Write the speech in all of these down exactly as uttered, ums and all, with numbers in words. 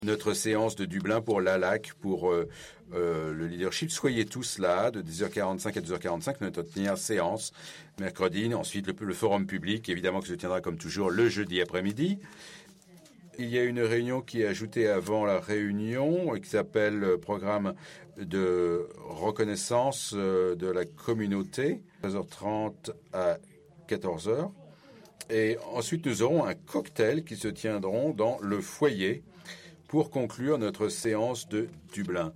notre séance de Dublin pour l'A L A C, pour euh, euh, le leadership. Soyez tous là, de dix heures quarante-cinq à douze heures quarante-cinq, notre première séance, mercredi. Ensuite, le, le forum public, évidemment, qui se tiendra comme toujours le jeudi après-midi. Il y a une réunion qui est ajoutée avant la réunion, qui s'appelle Programme de reconnaissance de la communauté, treize heures trente à quatorze heures. Et ensuite, nous aurons un cocktail qui se tiendront dans le foyer pour conclure notre séance de Dublin.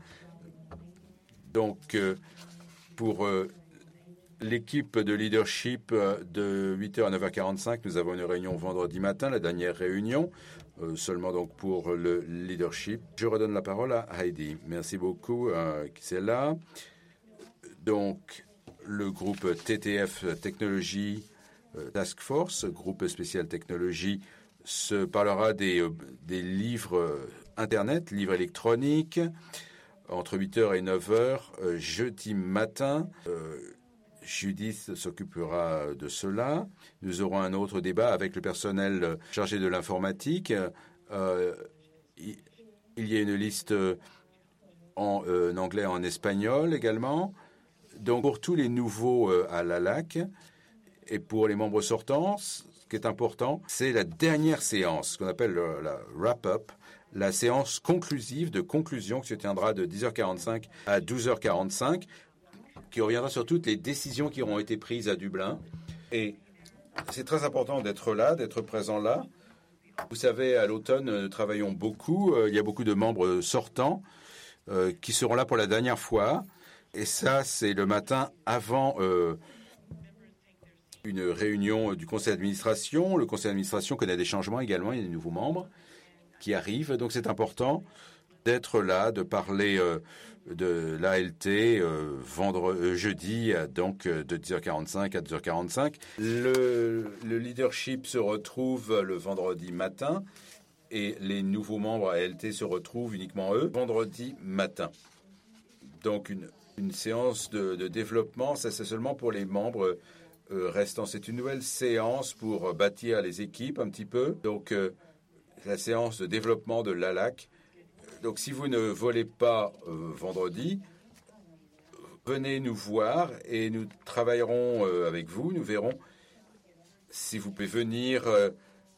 Donc, euh, pour euh, l'équipe de leadership euh, de huit heures à neuf heures quarante-cinq, nous avons une réunion vendredi matin, la dernière réunion, euh, seulement donc pour le leadership. Je redonne la parole à Heidi. Merci beaucoup, euh, qui c'est là. Donc, le groupe T T F Technologie euh, Task Force, groupe spécial technologie, se parlera des, euh, des livres euh, Internet, livres électroniques, entre huit heures et neuf heures, euh, jeudi matin. Euh, Judith s'occupera de cela. Nous aurons un autre débat avec le personnel chargé de l'informatique. Euh, il, il y a une liste en, euh, en anglais et en espagnol également. Donc, pour tous les nouveaux euh, à l'A L A C et pour les membres sortants, ce qui est important, c'est la dernière séance, ce qu'on appelle le, la wrap-up, la séance conclusive de conclusion qui se tiendra de dix heures quarante-cinq à douze heures quarante-cinq, qui reviendra sur toutes les décisions qui auront été prises à Dublin. Et c'est très important d'être là, d'être présent là. Vous savez, à l'automne, nous travaillons beaucoup. Il y a beaucoup de membres sortants euh, qui seront là pour la dernière fois. Et ça, c'est le matin avant euh, une réunion du conseil d'administration. Le conseil d'administration connaît des changements également, il y a des nouveaux membres qui arrivent. Donc c'est important d'être là, de parler euh, de l'A L T euh, vendredi, euh, jeudi, donc euh, de dix heures quarante-cinq à douze heures quarante-cinq. Le, le leadership se retrouve le vendredi matin et les nouveaux membres A L T se retrouvent uniquement eux vendredi matin. Donc une, une séance de, de développement, ça c'est seulement pour les membres euh, restants. C'est une nouvelle séance pour bâtir les équipes un petit peu. Donc euh, la séance de développement de l'A L A C. Donc, si vous ne volez pas euh, vendredi, venez nous voir et nous travaillerons euh, avec vous. Nous verrons si vous pouvez venir euh,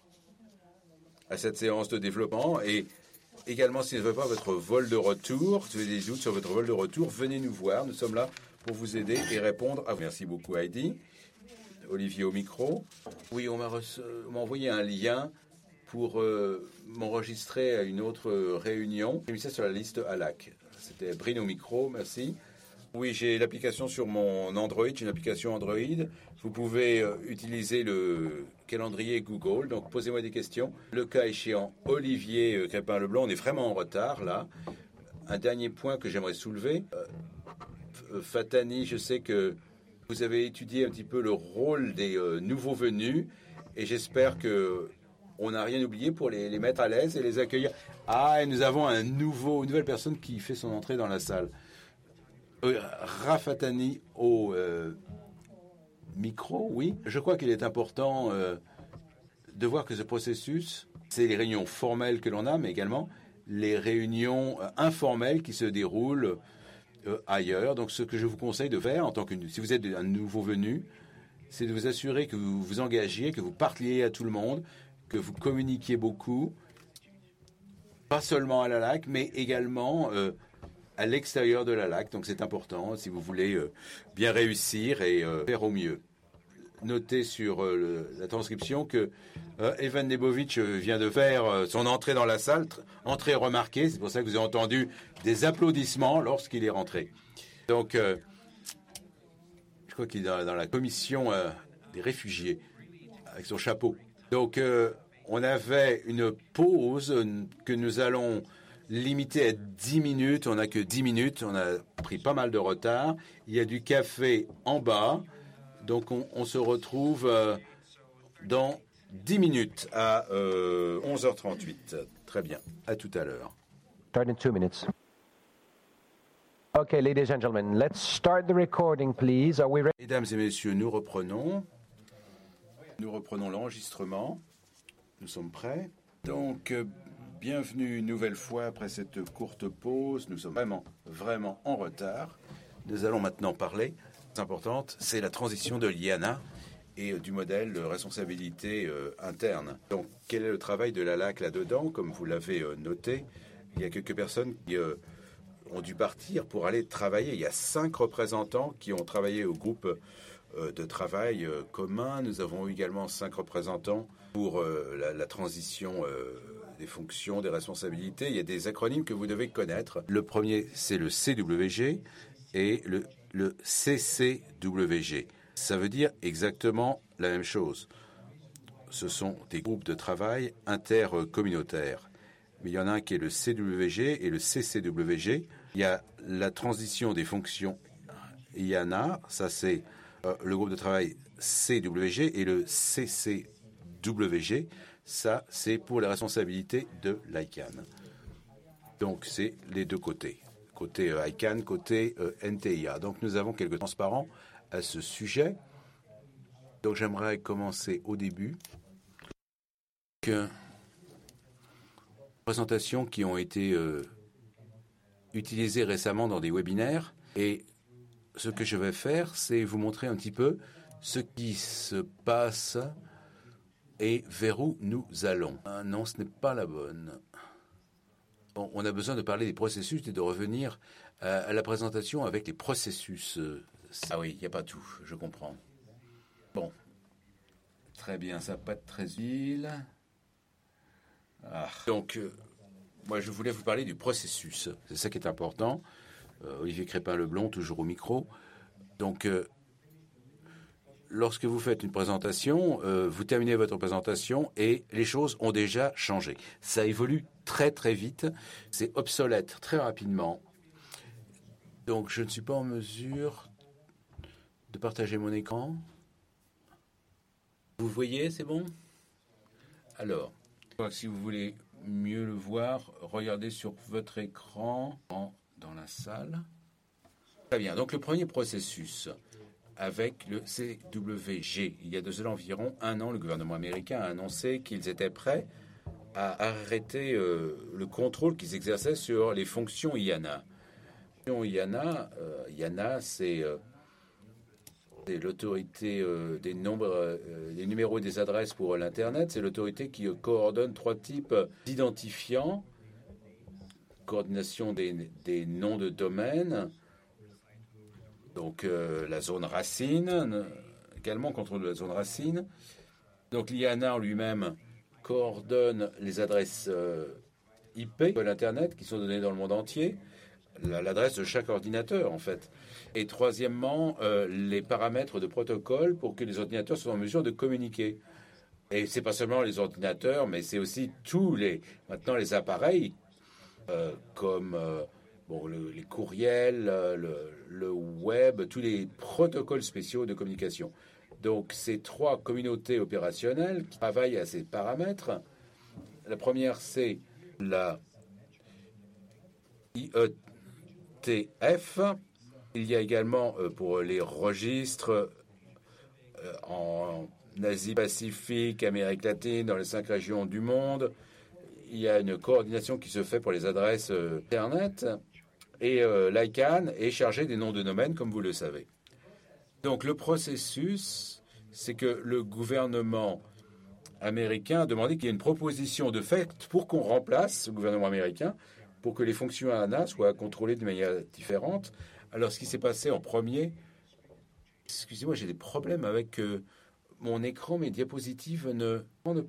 à cette séance de développement. Et également, si vous ne voulez pas votre vol de retour, si vous avez des doutes sur votre vol de retour, venez nous voir. Nous sommes là pour vous aider et répondre à vous. Merci beaucoup, Heidi. Olivier au micro. Oui, on m'a, reçu, on m'a envoyé un lien pour euh, m'enregistrer à une autre euh, réunion. J'ai mis ça sur la liste A L A C. C'était Brino Micro, merci. Oui, j'ai l'application sur mon Android, j'ai une application Android. Vous pouvez euh, utiliser le calendrier Google, donc posez-moi des questions. Le cas échéant, Olivier euh, Crépin-Leblanc, on est vraiment en retard là. Un dernier point que j'aimerais soulever. Euh, Fatani, je sais que vous avez étudié un petit peu le rôle des euh, nouveaux venus et j'espère que on n'a rien oublié pour les, les mettre à l'aise et les accueillir. Ah, et nous avons un nouveau, une nouvelle personne qui fait son entrée dans la salle. Euh, Rafatani au euh, micro, oui. Je crois qu'il est important euh, de voir que ce processus, c'est les réunions formelles que l'on a, mais également les réunions euh, informelles qui se déroulent euh, ailleurs. Donc, ce que je vous conseille de faire, en tant que, si vous êtes un nouveau venu, c'est de vous assurer que vous vous engagiez, que vous parliez à tout le monde, que vous communiquiez beaucoup, pas seulement à l'A L A C, mais également euh, à l'extérieur de l'A L A C. Donc c'est important si vous voulez euh, bien réussir et euh, faire au mieux. Notez sur euh, le, la transcription que euh, Evan Nebovic vient de faire euh, son entrée dans la salle, entrée remarquée. C'est pour ça que vous avez entendu des applaudissements lorsqu'il est rentré. Donc, euh, je crois qu'il est dans, dans la commission euh, des réfugiés, avec son chapeau. Donc, euh, on avait une pause que nous allons limiter à dix minutes. On n'a que dix minutes. On a pris pas mal de retard. Il y a du café en bas. Donc, on, on se retrouve euh, dans dix minutes à euh, onze heures trente-huit. Très bien. À tout à l'heure. Start in two minutes. Okay, ladies and gentlemen, let's start the recording, please. Are we ready? Mesdames et messieurs, nous reprenons. Nous reprenons l'enregistrement. Nous sommes prêts. Donc, euh, bienvenue une nouvelle fois après cette courte pause. Nous sommes vraiment, vraiment en retard. Nous allons maintenant parler, c'est importante, c'est la transition de l'I A N A et du modèle de responsabilité euh, interne. Donc, quel est le travail de la L A C là-dedans? Comme vous l'avez euh, noté, il y a quelques personnes qui euh, ont dû partir pour aller travailler. Il y a cinq représentants qui ont travaillé au groupe euh, de travail euh, commun. Nous avons eu également cinq représentants pour euh, la, la transition euh, des fonctions, des responsabilités. Il y a des acronymes que vous devez connaître. Le premier, c'est le C W G et le, le C C W G. Ça veut dire exactement la même chose. Ce sont des groupes de travail intercommunautaires. Mais il y en a un qui est le C W G et le C C W G. Il y a la transition des fonctions I A N A, ça c'est euh, le groupe de travail C W G, et le C C W G, ça c'est pour les responsabilités de l'I C A N. Donc c'est les deux côtés, côté euh, I C A N, côté euh, N T I A. Donc nous avons quelques transparents à ce sujet. Donc j'aimerais commencer au début. Que présentations qui ont été euh, utilisées récemment dans des webinaires, et ce que je vais faire, c'est vous montrer un petit peu ce qui se passe et vers où nous allons. Ah non, ce n'est pas la bonne. Bon, on a besoin de parler des processus et de revenir à, à la présentation avec les processus. Ah oui, il n'y a pas tout, je comprends. Bon, très bien, ça va pas être très utile. Ah. Donc, euh, moi, je voulais vous parler du processus. C'est ça qui est important. Euh, Olivier Crépin-Leblond, toujours au micro. Donc, euh, lorsque vous faites une présentation, euh, vous terminez votre présentation et les choses ont déjà changé. Ça évolue très, très vite. C'est obsolète très rapidement. Donc, je ne suis pas en mesure de partager mon écran. Vous voyez, c'est bon? Alors, si vous voulez mieux le voir, regardez sur votre écran dans la salle. Très bien. Donc, le premier processus avec le C W G. Il y a de cela environ un an, le gouvernement américain a annoncé qu'ils étaient prêts à arrêter euh, le contrôle qu'ils exerçaient sur les fonctions I A N A. I A N A, euh, I A N A, c'est euh, l'autorité euh, des nombres, euh, des numéros et des adresses pour l'Internet. C'est l'autorité qui euh, coordonne trois types d'identifiants. Coordination des, des noms de domaine. Donc euh, la zone racine, euh, également contrôle de la zone racine. Donc l'I A N A en lui-même coordonne les adresses euh, I P de l'Internet qui sont données dans le monde entier. L'adresse de chaque ordinateur, en fait. Et troisièmement, euh, les paramètres de protocole pour que les ordinateurs soient en mesure de communiquer. Et c'est pas seulement les ordinateurs, mais c'est aussi tous les, maintenant les appareils, euh, comme euh, bon, le, les courriels, le, le web, tous les protocoles spéciaux de communication. Donc, ces trois communautés opérationnelles qui travaillent à ces paramètres. La première, c'est la I E T F. Il y a également euh, pour les registres euh, en Asie-Pacifique, Amérique latine, dans les cinq régions du monde. Il y a une coordination qui se fait pour les adresses euh, Internet. Et euh, l'I C A N est chargé des noms de domaine, comme vous le savez. Donc le processus, c'est que le gouvernement américain a demandé qu'il y ait une proposition de fait pour qu'on remplace le gouvernement américain, pour que les fonctions I A N A soient contrôlées de manière différente. Alors, ce qui s'est passé en premier, excusez-moi, j'ai des problèmes avec euh, mon écran, mes diapositives ne... ne...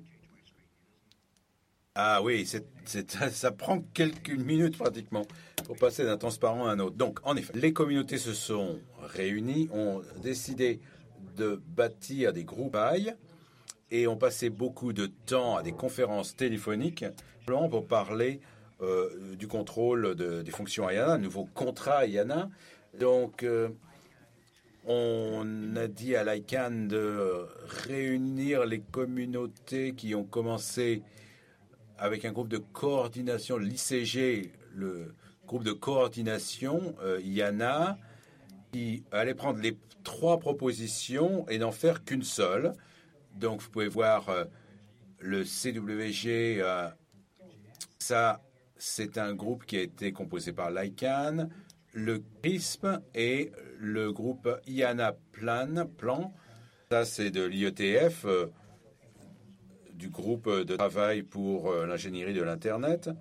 Ah oui, c'est, c'est, ça prend quelques minutes pratiquement pour passer d'un transparent à un autre. Donc, en effet, les communautés se sont réunies, ont décidé de bâtir des groupailles et ont passé beaucoup de temps à des conférences téléphoniques pour parler Euh, du contrôle de, des fonctions I A N A, un nouveau contrat I A N A. Donc, euh, on a dit à l'I C A N de réunir les communautés qui ont commencé avec un groupe de coordination, l'I C G, le groupe de coordination euh, I A N A, qui allait prendre les trois propositions et n'en faire qu'une seule. Donc, vous pouvez voir euh, le C W G... Euh, Ça, c'est un groupe qui a été composé par l'ICANN, le CRISP et le groupe IANA Plan. Plan. Ça, c'est de l'I E T F, euh, du groupe de travail pour euh, l'ingénierie de l'Internet.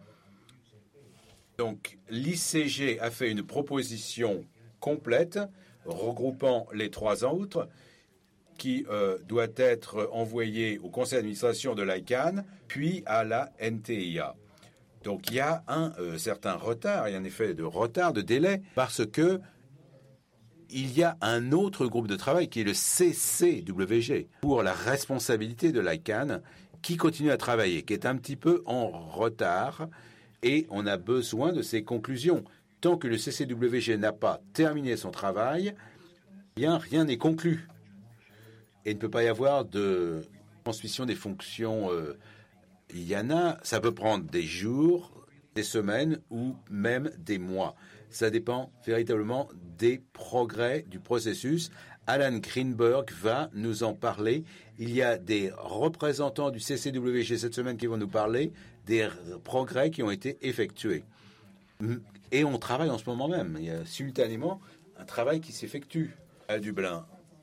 Donc, l'I C G a fait une proposition complète regroupant les trois autres qui euh, doit être envoyée au conseil d'administration de l'ICANN, puis à la N T I A. Donc, il y a un euh, certain retard, il y a un effet de retard, de délai, parce que il y a un autre groupe de travail qui est le C C W G pour la responsabilité de l'ICANN qui continue à travailler, qui est un petit peu en retard et on a besoin de ses conclusions. Tant que le C C W G n'a pas terminé son travail, bien, rien n'est conclu. Et il ne peut pas y avoir de transmission des fonctions euh, IANA. Ça peut prendre des jours, des semaines ou même des mois. Ça dépend véritablement des progrès du processus. Alan Greenberg va nous en parler. Il y a des représentants du C C W G cette semaine qui vont nous parler des progrès qui ont été effectués. Et on travaille en ce moment même. Il y a simultanément un travail qui s'effectue à Dublin.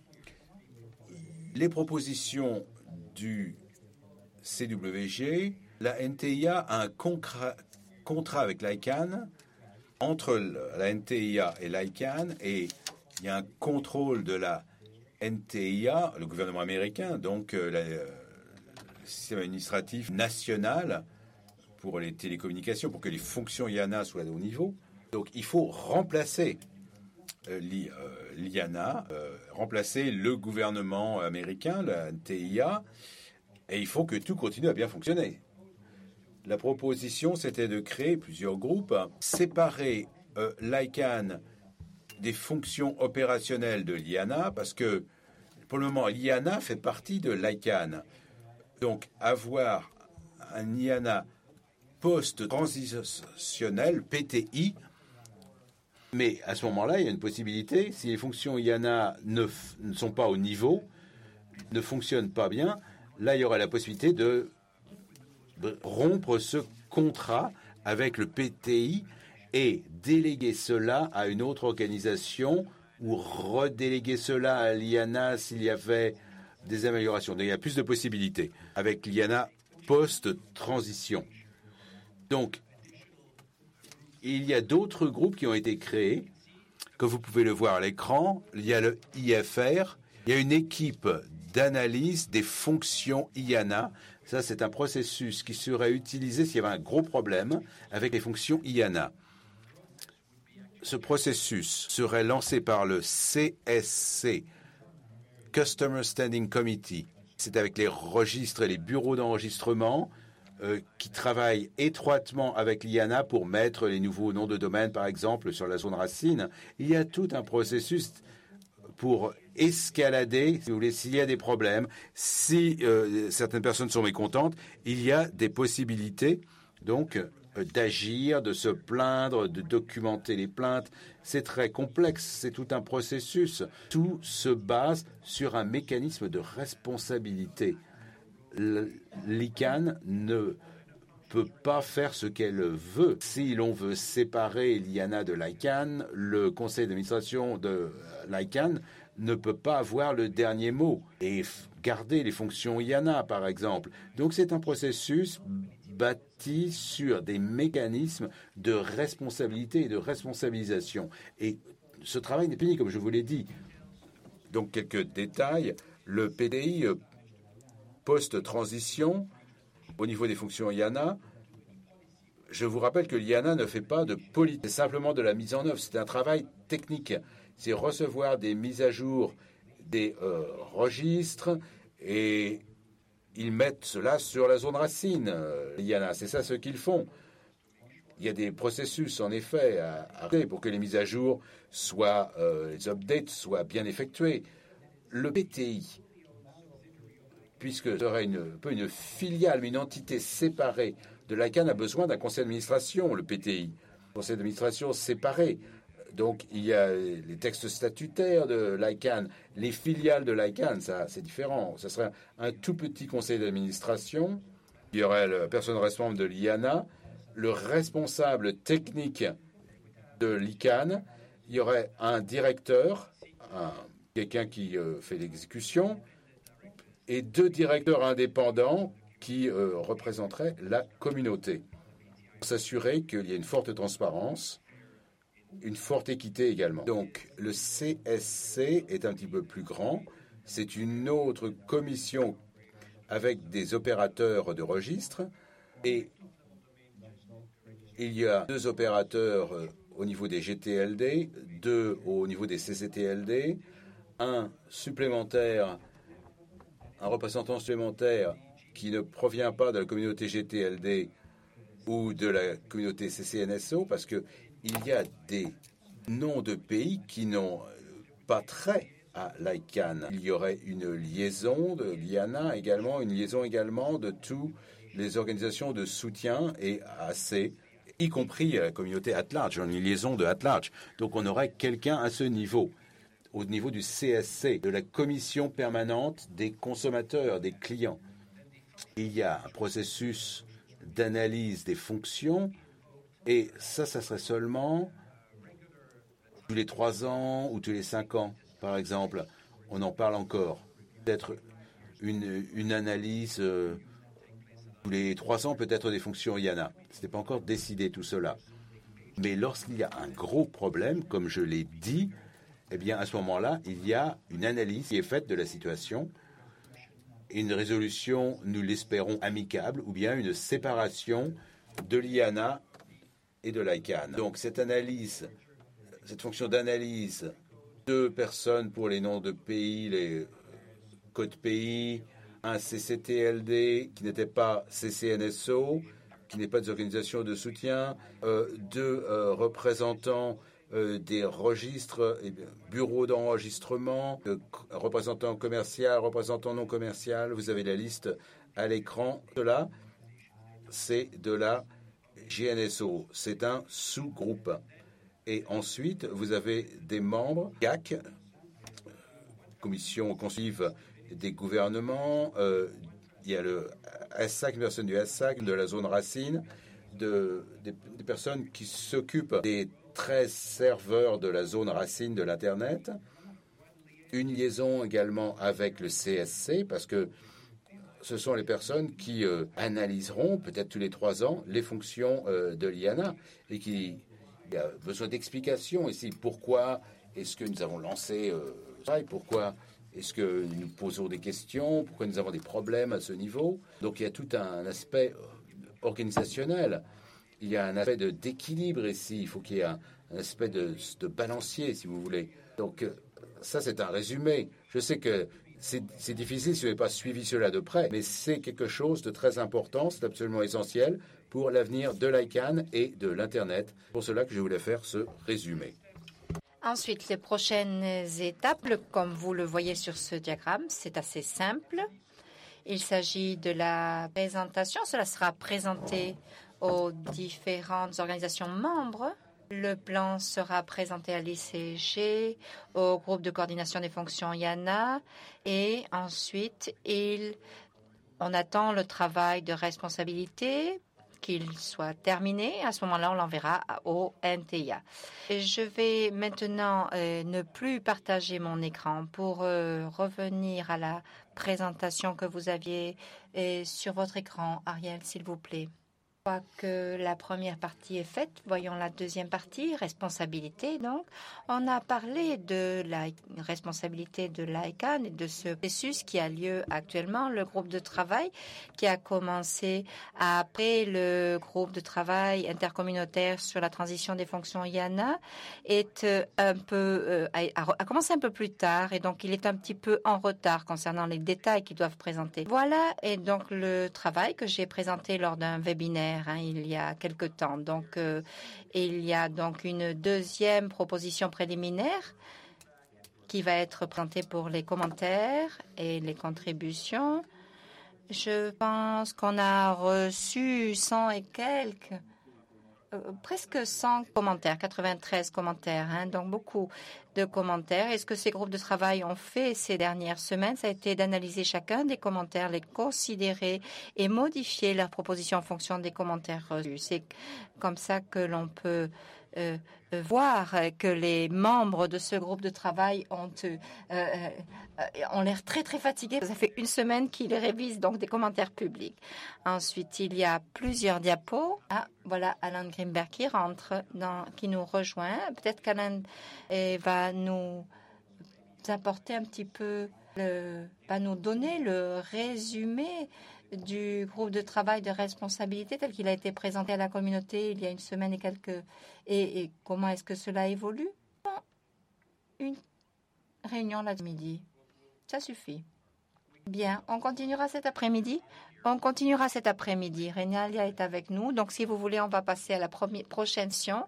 Les propositions du C W G, la N T I A a un concra- contrat avec l'ICANN. Entre la N T I A et l'ICANN, et il y a un contrôle de la N T I A, le gouvernement américain, donc euh, la, euh, le système administratif national pour les télécommunications, pour que les fonctions IANA soient au niveau. Donc il faut remplacer euh, l'I, euh, l'IANA, euh, remplacer le gouvernement américain, la N T I A, et il faut que tout continue à bien fonctionner. La proposition, c'était de créer plusieurs groupes, séparer euh, l'ICANN des fonctions opérationnelles de l'IANA, parce que pour le moment, l'IANA fait partie de l'ICANN. Donc, avoir un IANA post-transitionnel, P T I, mais à ce moment-là, il y a une possibilité, si les fonctions IANA ne, f- ne sont pas au niveau, ne fonctionnent pas bien, là, il y aura la possibilité de rompre ce contrat avec le P T I et déléguer cela à une autre organisation ou redéléguer cela à l'IANA s'il y avait des améliorations. Donc, il y a plus de possibilités avec l'IANA post-transition. Donc, il y a d'autres groupes qui ont été créés, que vous pouvez le voir à l'écran. Il y a le I F R, il y a une équipe d'analyse des fonctions IANA. Ça, c'est un processus qui serait utilisé s'il y avait un gros problème avec les fonctions IANA. Ce processus serait lancé par le C S C, Customer Standing Committee. C'est avec les registres et les bureaux d'enregistrement euh, qui travaillent étroitement avec l'IANA pour mettre les nouveaux noms de domaine, par exemple, sur la zone racine. Il y a tout un processus pour escalader, si vous voulez, s'il y a des problèmes, si euh, certaines personnes sont mécontentes, il y a des possibilités, donc, euh, d'agir, de se plaindre, de documenter les plaintes. C'est très complexe, c'est tout un processus. Tout se base sur un mécanisme de responsabilité. L'ICANN ne peut pas faire ce qu'elle veut. Si l'on veut séparer l'IANA de l'ICANN, le conseil d'administration de l'ICANN ne peut pas avoir le dernier mot et garder les fonctions IANA, par exemple. Donc c'est un processus bâti sur des mécanismes de responsabilité et de responsabilisation. Et ce travail n'est fini, comme je vous l'ai dit. Donc quelques détails. Le P D I post-transition, au niveau des fonctions IANA, je vous rappelle que l'IANA ne fait pas de politique, c'est simplement de la mise en œuvre. C'est un travail technique. C'est recevoir des mises à jour des euh, registres et ils mettent cela sur la zone racine, euh, l'IANA. C'est ça ce qu'ils font. Il y a des processus, en effet, à, à pour que les mises à jour soient, euh, les updates soient bien effectués. Le P T I, puisque ce serait une, un peu une filiale, une entité séparée de l'ICANN, a besoin d'un conseil d'administration, le P T I. Conseil d'administration séparé. Donc, il y a les textes statutaires de l'ICANN, les filiales de l'ICANN, ça, c'est différent. Ce serait un tout petit conseil d'administration. Il y aurait la personne responsable de l'IANA, le responsable technique de l'I C A N, il y aurait un directeur, un, quelqu'un qui euh, fait l'exécution, et deux directeurs indépendants qui euh, représenteraient la communauté. Pour s'assurer qu'il y ait une forte transparence, une forte équité également. Donc le C S C est un petit peu plus grand. C'est une autre commission avec des opérateurs de registre. Et il y a deux opérateurs euh, au niveau des G T L D, deux au niveau des C C T L D, un supplémentaire, un représentant supplémentaire qui ne provient pas de la communauté G T L D ou de la communauté C C N S O, parce qu'il y a des noms de pays qui n'ont pas trait à l'I C A N. Il y aurait une liaison de l'I A N A également, une liaison également de toutes les organisations de soutien et A C, y compris la communauté at large, une liaison de at large. Donc on aurait quelqu'un à ce niveau, au niveau du C S C, de la commission permanente des consommateurs, des clients. Il y a un processus d'analyse des fonctions, et ça, ça serait seulement tous les trois ans ou tous les cinq ans, par exemple. On en parle encore. Peut-être une, une analyse euh, tous les trois ans, peut-être des fonctions I A N A. Ce n'est pas encore décidé tout cela. Mais lorsqu'il y a un gros problème, comme je l'ai dit, eh bien, à ce moment-là, il y a une analyse qui est faite de la situation, une résolution, nous l'espérons, amicable, ou bien une séparation de l'I A N A et de l'I C A N. Donc cette analyse, cette fonction d'analyse, deux personnes pour les noms de pays, les codes pays, un C C T L D qui n'était pas C C N S O, qui n'est pas des organisations de soutien, euh, deux euh, représentants Euh, des registres, eh bien, bureaux d'enregistrement, euh, représentants commerciaux, représentants non commerciaux. Vous avez la liste à l'écran. Cela, c'est de la G N S O. C'est un sous-groupe. Et ensuite, vous avez des membres C A C, Commission consultative des gouvernements. Euh, il y a le S A C, une personne du S A C, de la zone racine, de, des, des personnes qui s'occupent des treize serveurs de la zone racine de l'Internet, une liaison également avec le C S C, parce que ce sont les personnes qui euh, analyseront, peut-être tous les trois ans, les fonctions euh, de l'I A N A, et qui il y a besoin d'explications ici. Pourquoi est-ce que nous avons lancé euh, ça, et pourquoi est-ce que nous posons des questions, pourquoi nous avons des problèmes à ce niveau. Donc il y a tout un aspect organisationnel. Il y a un aspect de, d'équilibre ici. Il faut qu'il y ait un, un aspect de, de balancier, si vous voulez. Donc, ça, c'est un résumé. Je sais que c'est, c'est difficile si vous n'avez pas suivi cela de près, mais c'est quelque chose de très important. C'est absolument essentiel pour l'avenir de l'I C A N et de l'Internet. C'est pour cela que je voulais faire ce résumé. Ensuite, les prochaines étapes, comme vous le voyez sur ce diagramme, c'est assez simple. Il s'agit de la présentation. Cela sera présenté aux différentes organisations membres. Le plan sera présenté à l'I C G, au groupe de coordination des fonctions I A N A, et ensuite, il, on attend le travail de responsabilité, qu'il soit terminé. À ce moment-là, on l'enverra au N T I A. Et je vais maintenant euh, ne plus partager mon écran pour euh, revenir à la présentation que vous aviez euh, sur votre écran. Ariel, s'il vous plaît. Je crois que la première partie est faite. Voyons la deuxième partie, responsabilité. Donc, on a parlé de la responsabilité de l'I C A N et de ce processus qui a lieu actuellement. Le groupe de travail qui a commencé après le groupe de travail intercommunautaire sur la transition des fonctions I A N A est un peu a, a commencé un peu plus tard et donc il est un petit peu en retard concernant les détails qu'ils doivent présenter. Voilà et donc le travail que j'ai présenté lors d'un webinaire Hein, il y a quelque temps. Donc, euh, il y a donc une deuxième proposition préliminaire qui va être présentée pour les commentaires et les contributions. Je pense qu'on a reçu cent et quelques euh, presque cent commentaires, quatre-vingt-treize commentaires, hein, donc beaucoup de commentaires. Et ce que ces groupes de travail ont fait ces dernières semaines, ça a été d'analyser chacun des commentaires, les considérer et modifier leurs propositions en fonction des commentaires reçus. C'est comme ça que l'on peut euh, voir que les membres de ce groupe de travail ont, euh, euh, ont l'air très très fatigués. Ça fait une semaine qu'ils révisent donc des commentaires publics. Ensuite, il y a plusieurs diapos. Ah, voilà Alan Greenberg qui rentre, dans, qui nous rejoint. Peut-être qu'Alan eh, va nous apporter un petit peu, le, va nous donner le résumé du groupe de travail de responsabilité tel qu'il a été présenté à la communauté il y a une semaine et quelques... Et, et comment est-ce que cela évolue? Une réunion l'après-midi. Ça suffit. Bien, on continuera cet après-midi. On continuera cet après-midi. Renalia est avec nous. Donc, si vous voulez, on va passer à la première, prochaine session.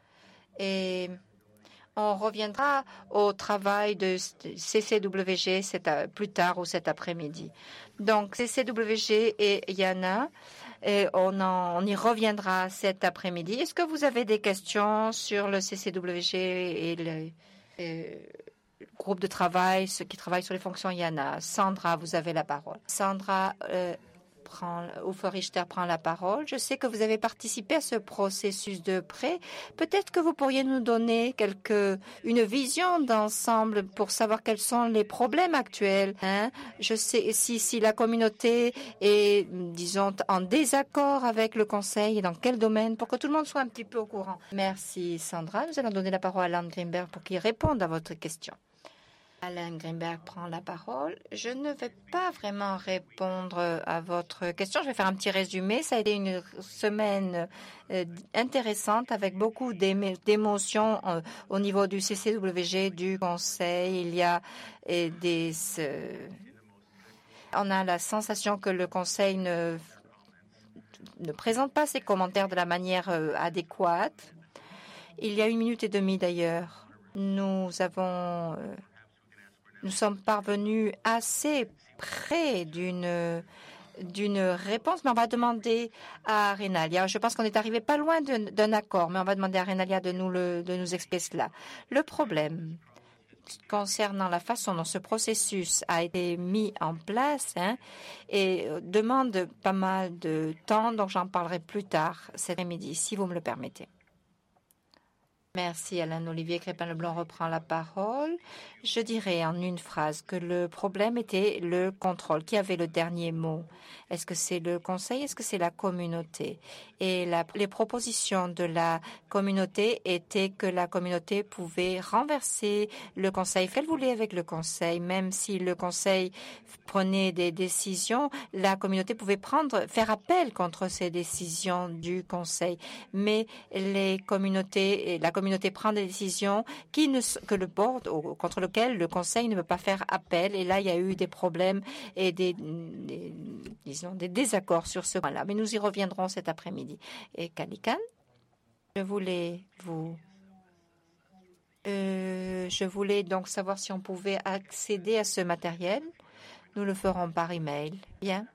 Et on reviendra au travail de C C W G cet, plus tard ou cet après-midi. Donc, C C W G et Yana, et on, en, on y reviendra cet après-midi. Est-ce que vous avez des questions sur le C C W G et le, et le groupe de travail, ceux qui travaillent sur les fonctions Yana? Sandra, vous avez la parole. Sandra euh, prend, Ufer-Richter prend la parole. Je sais que vous avez participé à ce processus de prêt. Peut-être que vous pourriez nous donner quelque, une vision d'ensemble pour savoir quels sont les problèmes actuels. Hein? Je sais si, si la communauté est, disons, en désaccord avec le Conseil et dans quel domaine, pour que tout le monde soit un petit peu au courant. Merci Sandra. Nous allons donner la parole à Alan Greenberg pour qu'il réponde à votre question. Alan Greenberg prend la parole. Je ne vais pas vraiment répondre à votre question. Je vais faire un petit résumé. Ça a été une semaine euh, intéressante avec beaucoup d'émotions euh, au niveau du C C W G, du Conseil. Il y a euh, des... Euh, on a la sensation que le Conseil ne, ne présente pas ses commentaires de la manière euh, adéquate. Il y a une minute et demie d'ailleurs. Nous avons... Euh, Nous sommes parvenus assez près d'une d'une réponse, mais on va demander à Renalia. Je pense qu'on est arrivé pas loin d'un accord, mais on va demander à Renalia de nous, le, de nous expliquer cela. Le problème concernant la façon dont ce processus a été mis en place hein, et demande pas mal de temps, donc j'en parlerai plus tard cet après-midi, si vous me le permettez. Merci Alain. Olivier Crépin-Leblanc reprend la parole. Je dirais en une phrase que le problème était le contrôle. Qui avait le dernier mot? Est-ce que c'est le Conseil? Est-ce que c'est la communauté? Et la, les propositions de la communauté étaient que la communauté pouvait renverser le Conseil, qu'elle voulait avec le Conseil. Même si le Conseil prenait des décisions, la communauté pouvait prendre, faire appel contre ces décisions du Conseil. Mais les communautés, la communauté communauté prend des décisions qui ne, que le board, contre lequel le Conseil ne veut pas faire appel. Et là, il y a eu des problèmes et des, des, disons, des désaccords sur ce point-là. Mais nous y reviendrons cet après-midi. Et Kalikan, je voulais vous... Euh, je voulais donc savoir si on pouvait accéder à ce matériel. Nous le ferons par email. Bien.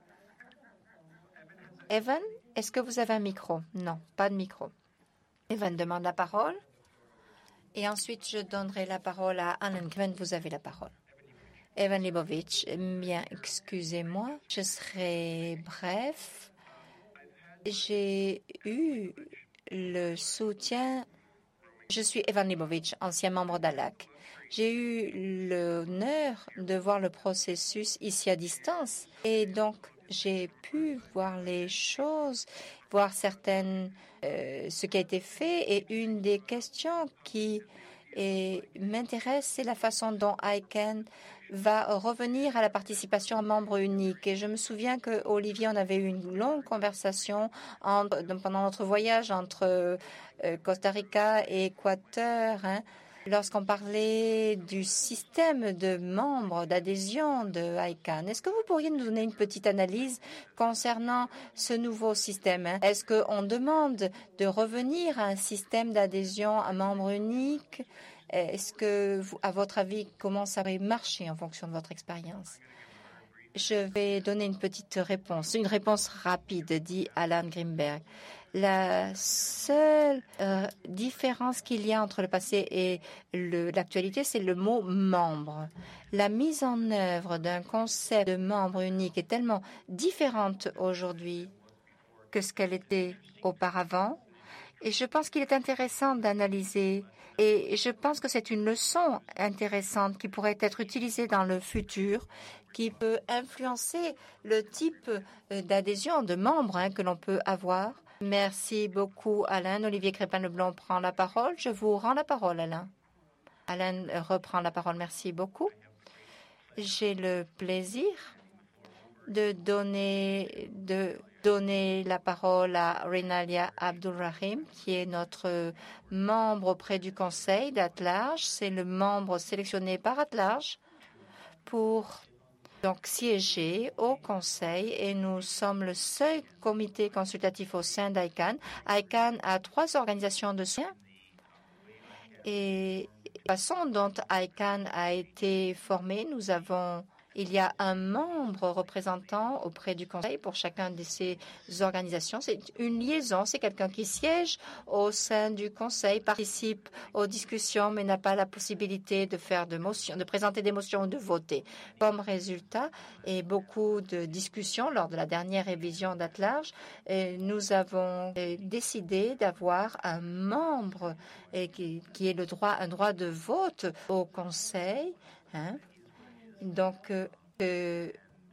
Evan, est-ce que vous avez un micro? Non, pas de micro. Evan demande la parole. Et ensuite, je donnerai la parole à Alan Green. Vous avez la parole. Evan Libovitch, bien, excusez-moi, je serai bref. J'ai eu le soutien. Je suis Evan Libovitch, ancien membre d'A L A C. J'ai eu l'honneur de voir le processus ici à distance. Et donc, j'ai pu voir les choses, voir certaines, euh, ce qui a été fait. Et une des questions qui m'intéresse, c'est la façon dont I C A N va revenir à la participation en membre unique. Et je me souviens que Olivier, on avait eu une longue conversation entre, pendant notre voyage entre euh, Costa Rica et Équateur, hein, lorsqu'on parlait du système de membres, d'adhésion de I C A N. Est-ce que vous pourriez nous donner une petite analyse concernant ce nouveau système? Hein? Est-ce qu'on demande de revenir à un système d'adhésion à membre unique? Est-ce que, vous, à votre avis, comment ça va marcher en fonction de votre expérience? Je vais donner une petite réponse, une réponse rapide, dit Alan Greenberg. La seule euh, différence qu'il y a entre le passé et le- l'actualité, c'est le mot membre. La mise en œuvre d'un concept de membre unique est tellement différente aujourd'hui que ce qu'elle était auparavant. Et je pense qu'il est intéressant d'analyser et je pense que c'est une leçon intéressante qui pourrait être utilisée dans le futur, qui peut influencer le type euh, d'adhésion de membres hein, que l'on peut avoir. Merci beaucoup, Alain. Olivier Crépin-Leblond prend la parole. Je vous rends la parole, Alain. Alain reprend la parole. Merci beaucoup. J'ai le plaisir de donner, de donner la parole à Renalia Abdulrahim, qui est notre membre auprès du Conseil d'At-Large. C'est le membre sélectionné par At-Large pour donc siéger au Conseil et nous sommes le seul comité consultatif au sein d'I C A N. I C A N a trois organisations de soutien et la façon dont I C A N a été formé, nous avons il y a un membre représentant auprès du Conseil pour chacun de ces organisations. C'est une liaison, c'est quelqu'un qui siège au sein du Conseil, participe aux discussions, mais n'a pas la possibilité de faire de motions, de présenter des motions ou de voter. Comme résultat, et beaucoup de discussions lors de la dernière révision d'At-Large, nous avons décidé d'avoir un membre qui, qui ait le droit, un droit de vote au Conseil. Hein. Donc, euh,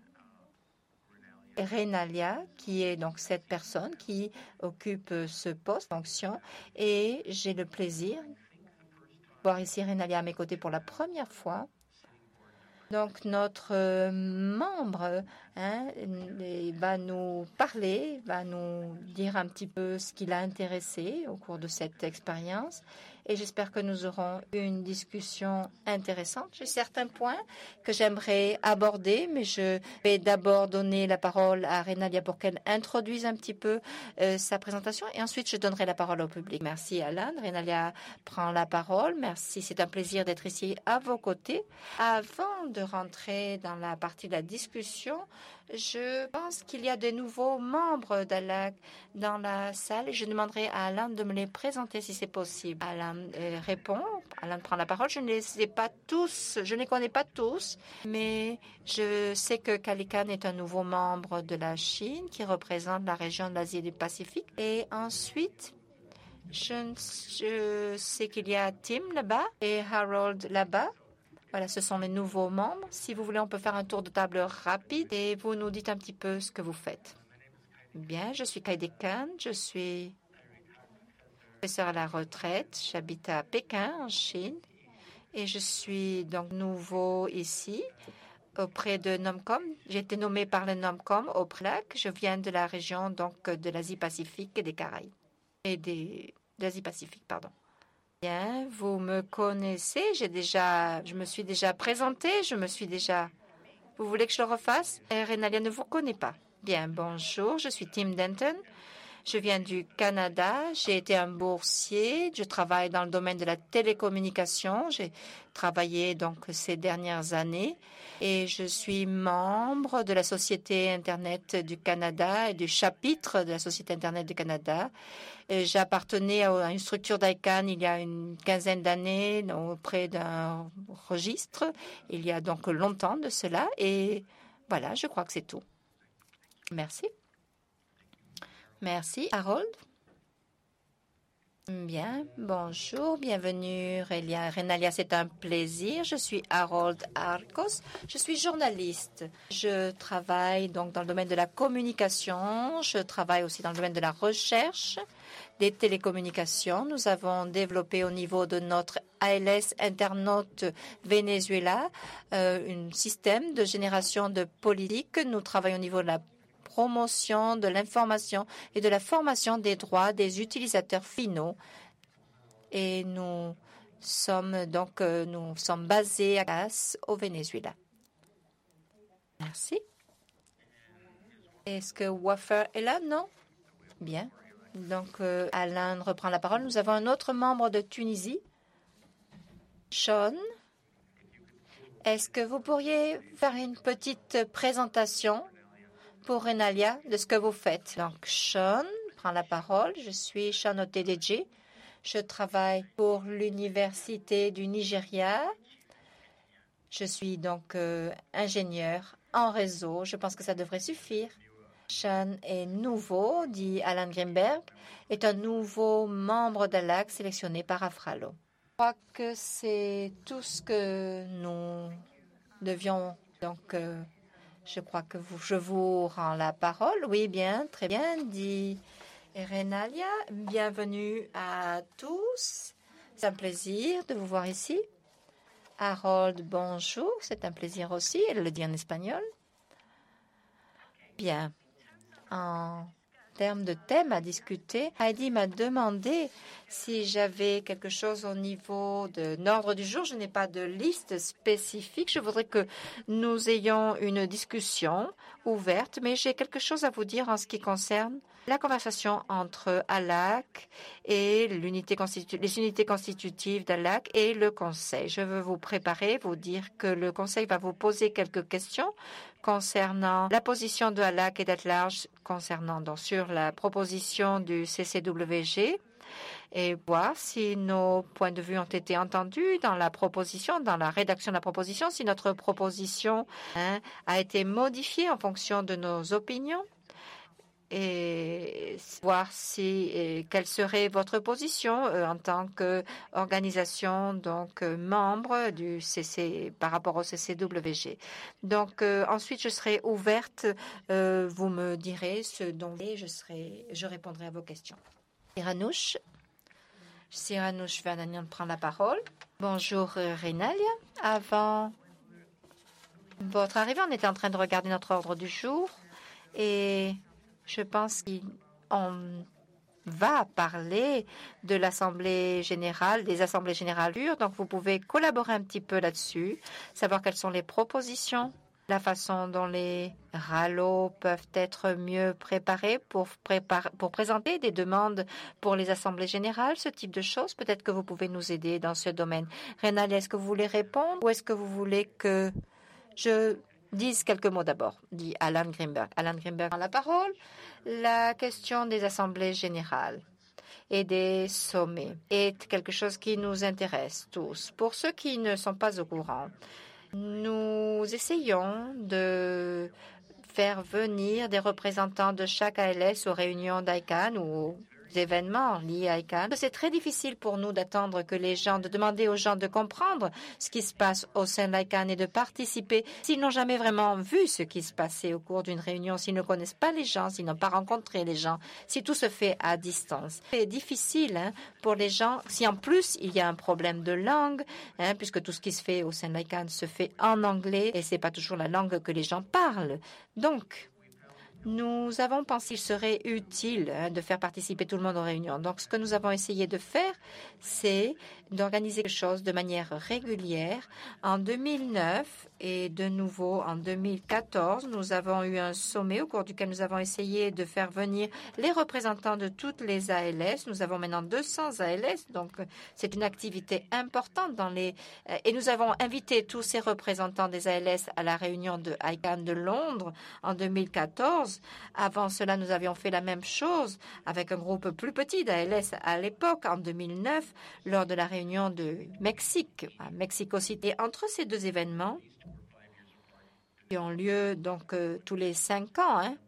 Renalia, qui est donc cette personne qui occupe ce poste, fonction, et j'ai le plaisir de voir ici Renalia à mes côtés pour la première fois. Donc, notre euh, membre hein, va nous parler, va nous dire un petit peu ce qui l'a intéressé au cours de cette expérience. Et j'espère que nous aurons une discussion intéressante. J'ai certains points que j'aimerais aborder, mais je vais d'abord donner la parole à Renalia pour qu'elle introduise un petit peu euh, sa présentation et ensuite je donnerai la parole au public. Merci Alan. Renalia prend la parole. Merci, c'est un plaisir d'être ici à vos côtés. Avant de rentrer dans la partie de la discussion, je pense qu'il y a de nouveaux membres dans la, dans la salle et je demanderai à Alain de me les présenter si c'est possible. Alain euh, répond, Alain prend la parole. Je ne les ai pas tous, je ne les connais pas tous, mais je sais que Kalikan est un nouveau membre de la Chine qui représente la région de l'Asie et du Pacifique. Et ensuite, je, je sais qu'il y a Tim là-bas et Harold là-bas. Voilà, ce sont les nouveaux membres. Si vous voulez, on peut faire un tour de table rapide et vous nous dites un petit peu ce que vous faites. Bien, je suis Kaide Khan, je suis professeur à la retraite. J'habite à Pékin, en Chine, et je suis donc nouveau ici auprès de Nomcom. J'ai été nommé par le Nomcom au P R L A C. Je viens de la région donc de l'Asie-Pacifique et des Caraïbes. Et des, de l'Asie-Pacifique, pardon. Bien, vous me connaissez, j'ai déjà, je me suis déjà présentée, je me suis déjà... Vous voulez que je le refasse? Et Renalia ne vous connaît pas. Bien, bonjour, je suis Tim Denton. Je viens du Canada. J'ai été un boursier. Je travaille dans le domaine de la télécommunication. J'ai travaillé donc ces dernières années et je suis membre de la Société Internet du Canada et du chapitre de la Société Internet du Canada. J'appartenais à une structure d'I C A N il y a une quinzaine d'années auprès d'un registre. Il y a donc longtemps de cela. Et voilà, je crois que c'est tout. Merci. Merci. Harold? Bien, bonjour, bienvenue Renalia, c'est un plaisir. Je suis Harold Arcos, je suis journaliste. Je travaille donc dans le domaine de la communication, je travaille aussi dans le domaine de la recherche, des télécommunications. Nous avons développé au niveau de notre A L S Internaute Venezuela euh, un système de génération de politique. Nous travaillons au niveau de la promotion de l'information et de la formation des droits des utilisateurs finaux. Et nous sommes donc euh, nous sommes basés à Caracas, au Venezuela. Merci. Est-ce que Wafer est là? Non? Bien. Donc euh, Alain reprend la parole. Nous avons un autre membre de Tunisie, Sean. Est-ce que vous pourriez faire une petite présentation pour Renalia de ce que vous faites? Donc, Sean prend la parole. Je suis Sean Otedeji. Je travaille pour l'Université du Nigeria. Je suis donc euh, ingénieur en réseau. Je pense que ça devrait suffire. Sean est nouveau, dit Alan Greenberg, est un nouveau membre d'ALAC sélectionné par Afralo. Je crois que c'est tout ce que nous devions. Donc, euh, je crois que vous, je vous rends la parole. Oui, bien, très bien, dit Renalia. Bienvenue à tous. C'est un plaisir de vous voir ici. Harold, bonjour. C'est un plaisir aussi. Elle le dit en espagnol. Bien. En termes de thème à discuter, Heidi m'a demandé si j'avais quelque chose au niveau de l'ordre du jour. Je n'ai pas de liste spécifique. Je voudrais que nous ayons une discussion ouverte, mais j'ai quelque chose à vous dire en ce qui concerne la conversation entre ALAC et l'unité constitu- les unités constitutives d'ALAC et le Conseil. Je veux vous préparer, vous dire que le Conseil va vous poser quelques questions concernant la position de ALAC et d'At-Large concernant donc sur la proposition du C C W G et voir si nos points de vue ont été entendus dans la proposition, dans la rédaction de la proposition, si notre proposition hein, a été modifiée en fonction de nos opinions. Et voir si et quelle serait votre position euh, en tant qu'organisation, donc euh, membre du C C par rapport au C C W G. Donc euh, ensuite, je serai ouverte. Euh, vous me direz ce dont je serai, je répondrai à vos questions. Siranouche, Siranouche Vananian prend la parole. Bonjour euh, Renalia. Avant votre arrivée, on était en train de regarder notre ordre du jour et je pense qu'on va parler de l'Assemblée générale, des assemblées générales. Donc, vous pouvez collaborer un petit peu là-dessus, savoir quelles sont les propositions, la façon dont les R A L O peuvent être mieux préparés pour, préparer, pour présenter des demandes pour les assemblées générales, ce type de choses. Peut-être que vous pouvez nous aider dans ce domaine. Rénal, est-ce que vous voulez répondre ou est-ce que vous voulez que je dise quelques mots d'abord, dit Alan Greenberg. Alan Greenberg a la parole. La question des assemblées générales et des sommets est quelque chose qui nous intéresse tous. Pour ceux qui ne sont pas au courant, nous essayons de faire venir des représentants de chaque A L S aux réunions d'I C A N ou aux événements liés à I C A N. C'est très difficile pour nous d'attendre que les gens, de demander aux gens de comprendre ce qui se passe au sein de l'I C A N et de participer s'ils n'ont jamais vraiment vu ce qui se passait au cours d'une réunion, s'ils ne connaissent pas les gens, s'ils n'ont pas rencontré les gens, si tout se fait à distance. C'est difficile hein, pour les gens, si en plus il y a un problème de langue, hein, puisque tout ce qui se fait au sein de l'I C A N se fait en anglais et c'est pas toujours la langue que les gens parlent. Donc, nous avons pensé qu'il serait utile hein, de faire participer tout le monde aux réunions. Donc, ce que nous avons essayé de faire, c'est d'organiser quelque chose de manière régulière. En deux mille neuf et de nouveau en deux mille quatorze, nous avons eu un sommet au cours duquel nous avons essayé de faire venir les représentants de toutes les A L S. Nous avons maintenant deux cents A L S, donc c'est une activité importante dans les... Et nous avons invité tous ces représentants des A L S à la réunion de I C A N de Londres en deux mille quatorze. Avant cela, nous avions fait la même chose avec un groupe plus petit d'A L S à l'époque, en deux mille neuf, lors de la réunion de Mexique, à Mexico City. Et entre ces deux événements, qui ont lieu donc euh, tous les cinq ans, hein,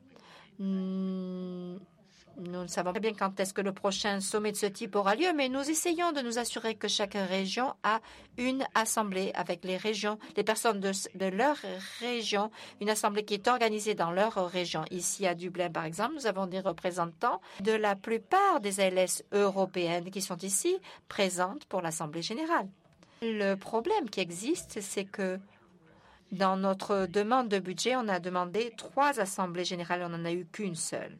nous ne savons pas bien quand est-ce que le prochain sommet de ce type aura lieu, mais nous essayons de nous assurer que chaque région a une assemblée avec les régions, les personnes de, de leur région, une assemblée qui est organisée dans leur région. Ici à Dublin, par exemple, nous avons des représentants de la plupart des A L S européennes qui sont ici présentes pour l'Assemblée générale. Le problème qui existe, c'est que dans notre demande de budget, on a demandé trois assemblées générales, on n'en a eu qu'une seule.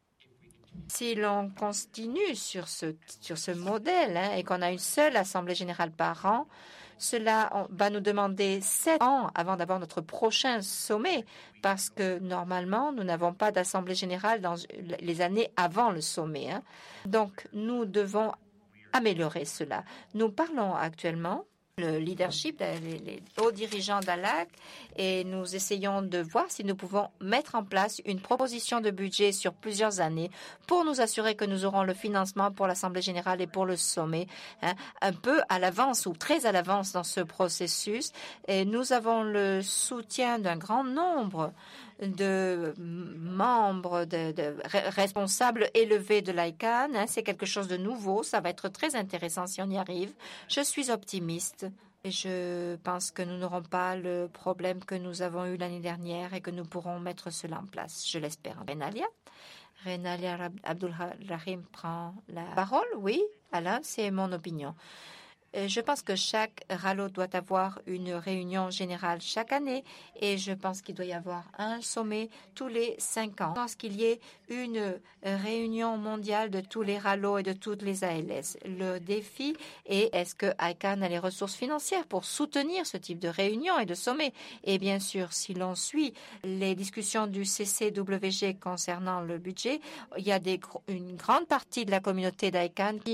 Si l'on continue sur ce, sur ce modèle hein, et qu'on a une seule assemblée générale par an, cela va nous demander sept ans avant d'avoir notre prochain sommet parce que normalement, nous n'avons pas d'assemblée générale dans les années avant le sommet. Hein. Donc, nous devons améliorer cela. Nous parlons actuellement le leadership, les, les hauts dirigeants d'ALAC, et nous essayons de voir si nous pouvons mettre en place une proposition de budget sur plusieurs années pour nous assurer que nous aurons le financement pour l'Assemblée générale et pour le sommet, hein, un peu à l'avance ou très à l'avance dans ce processus. Et nous avons le soutien d'un grand nombre de membres, de, de responsables élevés de l'I C A N. Hein, c'est quelque chose de nouveau. Ça va être très intéressant si on y arrive. Je suis optimiste et je pense que nous n'aurons pas le problème que nous avons eu l'année dernière et que nous pourrons mettre cela en place. Je l'espère. Renalia. Renalia Abdulrahim prend la parole. Oui, Alain, c'est mon opinion. Je pense que chaque R A L O doit avoir une réunion générale chaque année et je pense qu'il doit y avoir un sommet tous les cinq ans. Je pense qu'il y ait une réunion mondiale de tous les R A L O et de toutes les A L S. Le défi est est-ce que I C A N a les ressources financières pour soutenir ce type de réunion et de sommet? Et bien sûr, si l'on suit les discussions du C C W G concernant le budget, il y a des, une grande partie de la communauté d'I C A N qui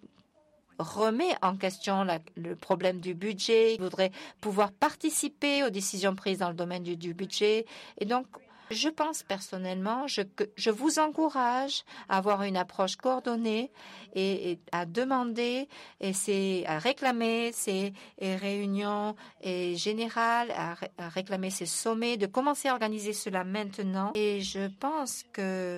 remet en question la, le problème du budget, il voudrait pouvoir participer aux décisions prises dans le domaine du, du budget. Et donc, je pense personnellement, je, que, je vous encourage à avoir une approche coordonnée et, et à demander, et c'est à réclamer ces réunions et générales, à, à réclamer ces sommets, de commencer à organiser cela maintenant. Et je pense que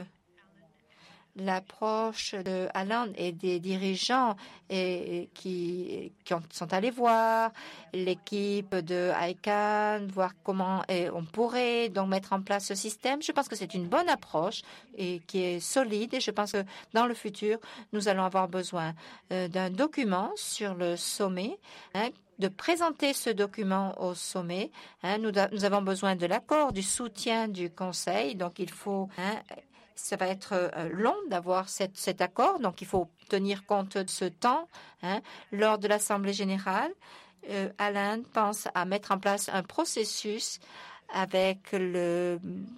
l'approche de Alain et des dirigeants et, qui, qui ont, sont allés voir l'équipe de I C A N, voir comment et on pourrait donc mettre en place ce système. Je pense que c'est une bonne approche et qui est solide et je pense que dans le futur, nous allons avoir besoin euh, d'un document sur le sommet, hein, de présenter ce document au sommet. Hein, nous, nous avons besoin de l'accord, du soutien du Conseil, donc il faut... Hein, ça va être euh, long d'avoir cet, cet accord, donc il faut tenir compte de ce temps. Hein. Lors de l'Assemblée générale, euh, Alain pense à mettre en place un processus avec le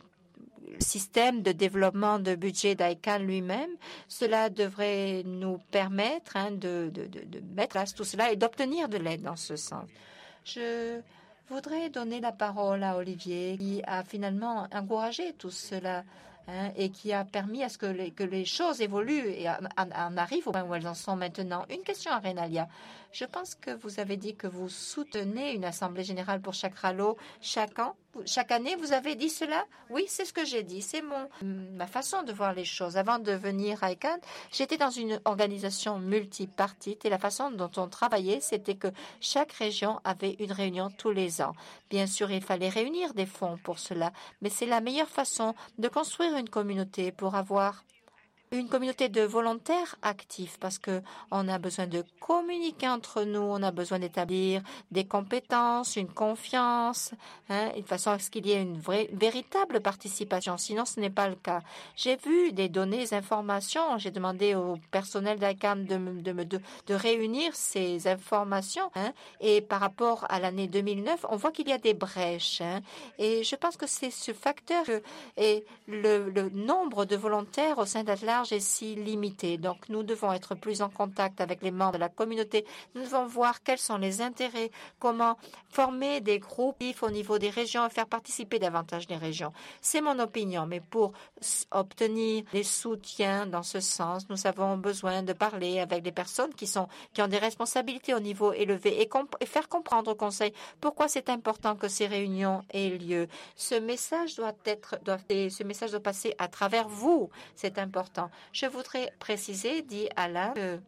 système de développement de budget d'I C A N lui-même. Cela devrait nous permettre hein, de, de, de, de mettre en place tout cela et d'obtenir de l'aide dans ce sens. Je voudrais donner la parole à Olivier, qui a finalement encouragé tout cela. Hein, et qui a permis à ce que les, que les choses évoluent et en, en arrivent au point où elles en sont maintenant. Une question à Renalia. Je pense que vous avez dit que vous soutenez une assemblée générale pour chaque R A L O chaque an. Chaque année, vous avez dit cela? Oui, c'est ce que j'ai dit. C'est mon ma façon de voir les choses. Avant de venir à I C A N, j'étais dans une organisation multipartite et la façon dont on travaillait, c'était que chaque région avait une réunion tous les ans. Bien sûr, il fallait réunir des fonds pour cela, mais c'est la meilleure façon de construire une communauté pour avoir une communauté de volontaires actifs parce que on a besoin de communiquer entre nous, on a besoin d'établir des compétences, une confiance, hein, de façon à ce qu'il y ait une vraie, véritable participation. Sinon, ce n'est pas le cas. J'ai vu des données, des informations. J'ai demandé au personnel d'I C A N de, de, de, de, de réunir ces informations. Hein, et par rapport à l'année deux mille neuf, on voit qu'il y a des brèches. Hein, et je pense que c'est ce facteur que, et le, le nombre de volontaires au sein d'Atlas est si limité. Donc, nous devons être plus en contact avec les membres de la communauté. Nous devons voir quels sont les intérêts, comment former des groupes au niveau des régions et faire participer davantage les régions. C'est mon opinion, mais pour obtenir des soutiens dans ce sens, nous avons besoin de parler avec des personnes qui sont qui ont des responsabilités au niveau élevé et, et faire comprendre au Conseil pourquoi c'est important que ces réunions aient lieu. Ce message doit être, doit, ce message doit passer à travers vous. C'est important. Je voudrais préciser, dit Alain, que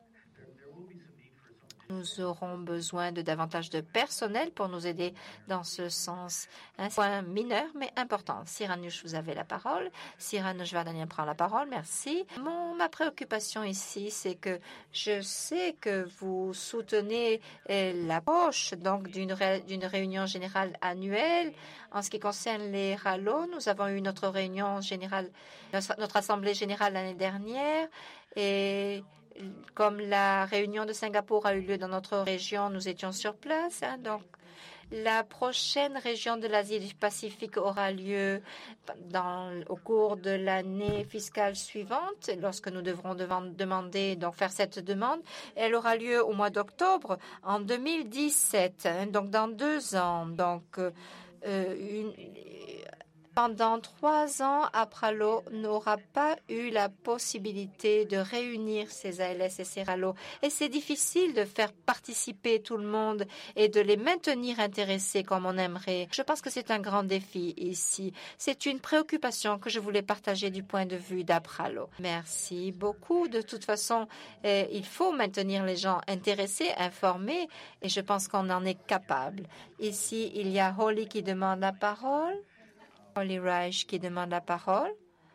nous aurons besoin de davantage de personnel pour nous aider dans ce sens. Un point mineur, mais important. Cyranoche, vous avez la parole. Cyranoche Vardanien prend la parole. Merci. Mon, ma préoccupation ici, c'est que je sais que vous soutenez euh, l'approche donc d'une ré, d'une réunion générale annuelle. En ce qui concerne les R A L O, nous avons eu notre réunion générale, notre, notre assemblée générale l'année dernière et comme la réunion de Singapour a eu lieu dans notre région, nous étions sur place. Hein, donc, La prochaine région de l'Asie du Pacifique aura lieu dans, au cours de l'année fiscale suivante, lorsque nous devrons demander, donc faire cette demande. Elle aura lieu au mois d'octobre en deux mille dix-sept, hein, donc dans deux ans. Donc, euh, une, Pendant trois ans, APRALO n'aura pas eu la possibilité de réunir ces A L S et ces R A L O. Et c'est difficile de faire participer tout le monde et de les maintenir intéressés comme on aimerait. Je pense que c'est un grand défi ici. C'est une préoccupation que je voulais partager du point de vue d'APRALO. Merci beaucoup. De toute façon, eh, il faut maintenir les gens intéressés, informés, et je pense qu'on en est capable. Ici, il y a Holly qui demande la parole. Holly Reich qui demande la parole.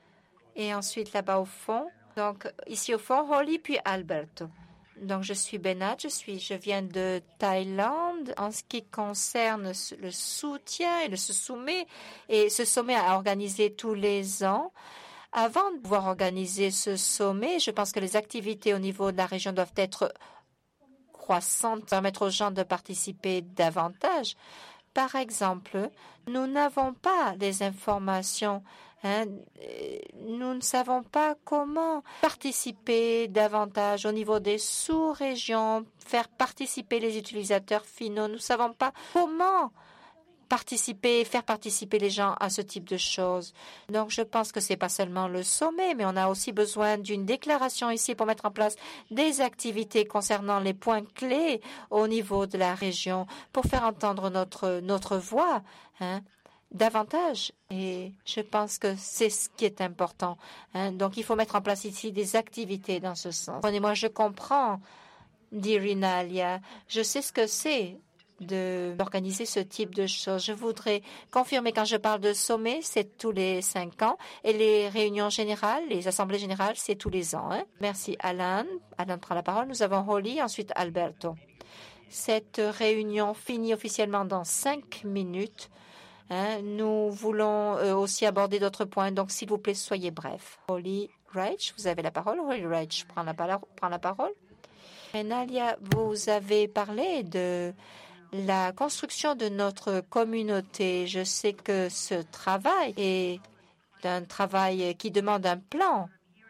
Et ensuite, là-bas au fond. Donc, ici au fond, Holly, puis Alberto. Donc, je suis Benat, je, suis, je viens de Thaïlande. En ce qui concerne le soutien et le se sommet, et ce sommet à organiser tous les ans. Avant de pouvoir organiser ce sommet, je pense que les activités au niveau de la région doivent être croissantes, permettre aux gens de participer davantage. Par exemple, nous n'avons pas les informations, hein, nous ne savons pas comment participer davantage au niveau des sous-régions, faire participer les utilisateurs finaux. Nous ne savons pas comment participer, faire participer les gens à ce type de choses. Donc, je pense que ce n'est pas seulement le sommet, mais on a aussi besoin d'une déclaration ici pour mettre en place des activités concernant les points clés au niveau de la région pour faire entendre notre, notre voix, hein, davantage. Et je pense que c'est ce qui est important. Hein. Donc, il faut mettre en place ici des activités dans ce sens. Prenez-moi, je comprends, dit Rinalia. Je sais ce que c'est d'organiser ce type de choses. Je voudrais confirmer, quand je parle de sommet, c'est tous les cinq ans et les réunions générales, les assemblées générales, c'est tous les ans. Hein. Merci, Alan. Alan prend la parole. Nous avons Holly, ensuite Alberto. Cette réunion finit officiellement dans cinq minutes. Hein. Nous voulons euh, aussi aborder d'autres points, donc s'il vous plaît, soyez bref. Holly Reich, vous avez la parole. Holly Reich prend la, prend la parole. Et Nalia, vous avez parlé de la construction de notre communauté. Je sais que ce travail est un travail qui demande un plan.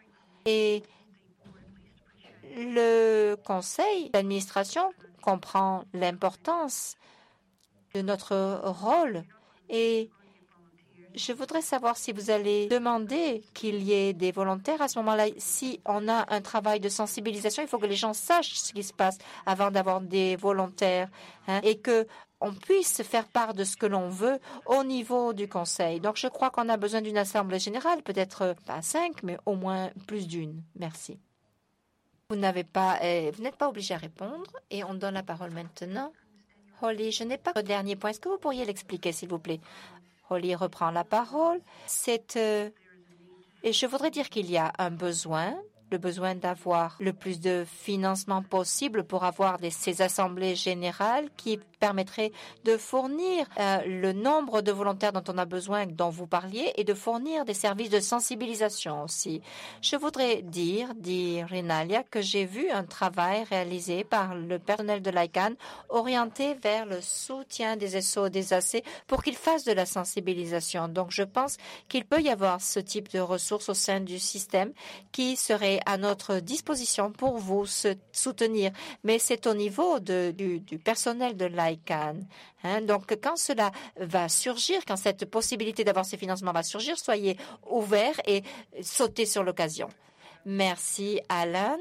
Et le conseil d'administration comprend l'importance de notre rôle. Et je voudrais savoir si vous allez demander qu'il y ait des volontaires à ce moment-là. Si on a un travail de sensibilisation, il faut que les gens sachent ce qui se passe avant d'avoir des volontaires, hein, et que on puisse faire part de ce que l'on veut au niveau du Conseil. Donc, je crois qu'on a besoin d'une assemblée générale, peut-être pas cinq, mais au moins plus d'une. Merci. Vous n'avez pas, euh, vous n'êtes pas obligé à répondre, et on donne la parole maintenant. Holly, je n'ai pas le dernier point. Est-ce que vous pourriez l'expliquer, s'il vous plaît? Holly reprend la parole. C'est, euh, et je voudrais dire qu'il y a un besoin, le besoin d'avoir le plus de financement possible pour avoir des, ces assemblées générales qui permettraient de fournir euh, le nombre de volontaires dont on a besoin, dont vous parliez, et de fournir des services de sensibilisation aussi. Je voudrais dire, dit Rinalia, que j'ai vu un travail réalisé par le personnel de l'I C A N orienté vers le soutien des S O, des A C, pour qu'ils fassent de la sensibilisation. Donc, je pense qu'il peut y avoir ce type de ressources au sein du système qui serait à notre disposition pour vous soutenir. Mais c'est au niveau de, du, du personnel de l'I C A N. Hein, donc, quand cela va surgir, quand cette possibilité d'avoir ces financements va surgir, soyez ouverts et sautez sur l'occasion. Merci, Alan.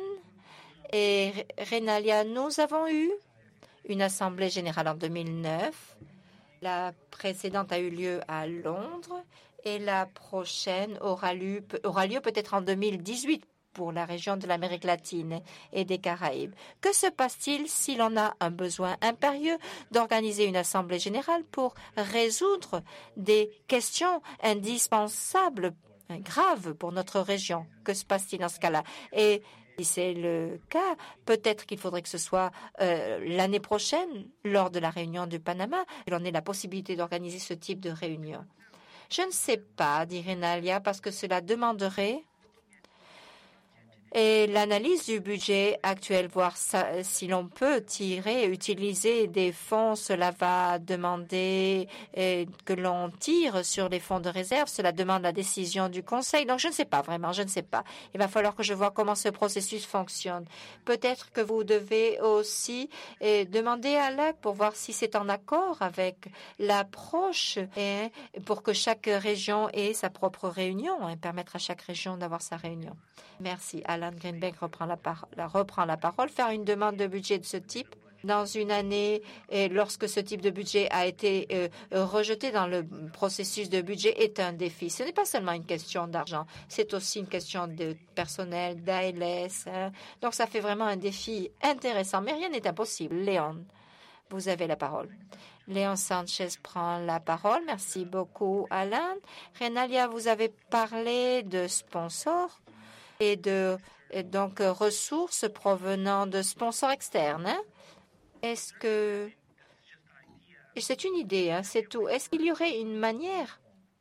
Et Renalia, nous avons eu une assemblée générale en deux mille neuf. La précédente a eu lieu à Londres et la prochaine aura lieu, aura lieu peut-être en deux mille dix-huit pour la région de l'Amérique latine et des Caraïbes. Que se passe-t-il si l'on a un besoin impérieux d'organiser une assemblée générale pour résoudre des questions indispensables, graves pour notre région? Que se passe-t-il dans ce cas-là? Et si c'est le cas, peut-être qu'il faudrait que ce soit euh, l'année prochaine, lors de la réunion du Panama, que l'on ait la possibilité d'organiser ce type de réunion. Je ne sais pas, dit Renalia, parce que cela demanderait et l'analyse du budget actuel, voir ça, si l'on peut tirer, utiliser des fonds. Cela va demander eh, que l'on tire sur les fonds de réserve. Cela demande la décision du Conseil. Donc, je ne sais pas vraiment, je ne sais pas. Il va falloir que je vois comment ce processus fonctionne. Peut-être que vous devez aussi eh, demander à l'A C pour voir si c'est en accord avec l'approche eh, pour que chaque région ait sa propre réunion et permettre à chaque région d'avoir sa réunion. Merci. Alan Greenberg reprend la, par la, reprend la parole. Faire une demande de budget de ce type dans une année, et lorsque ce type de budget a été euh, rejeté dans le processus de budget, est un défi. Ce n'est pas seulement une question d'argent, c'est aussi une question de personnel, d'A L S. Hein. Donc, ça fait vraiment un défi intéressant, mais rien n'est impossible. Léon, vous avez la parole. Léon Sanchez prend la parole. Merci beaucoup, Alan. Renalia, vous avez parlé de sponsors et de et donc ressources provenant de sponsors externes. Hein? Est-ce que c'est une idée, hein, c'est tout. Est-ce qu'il y aurait une manière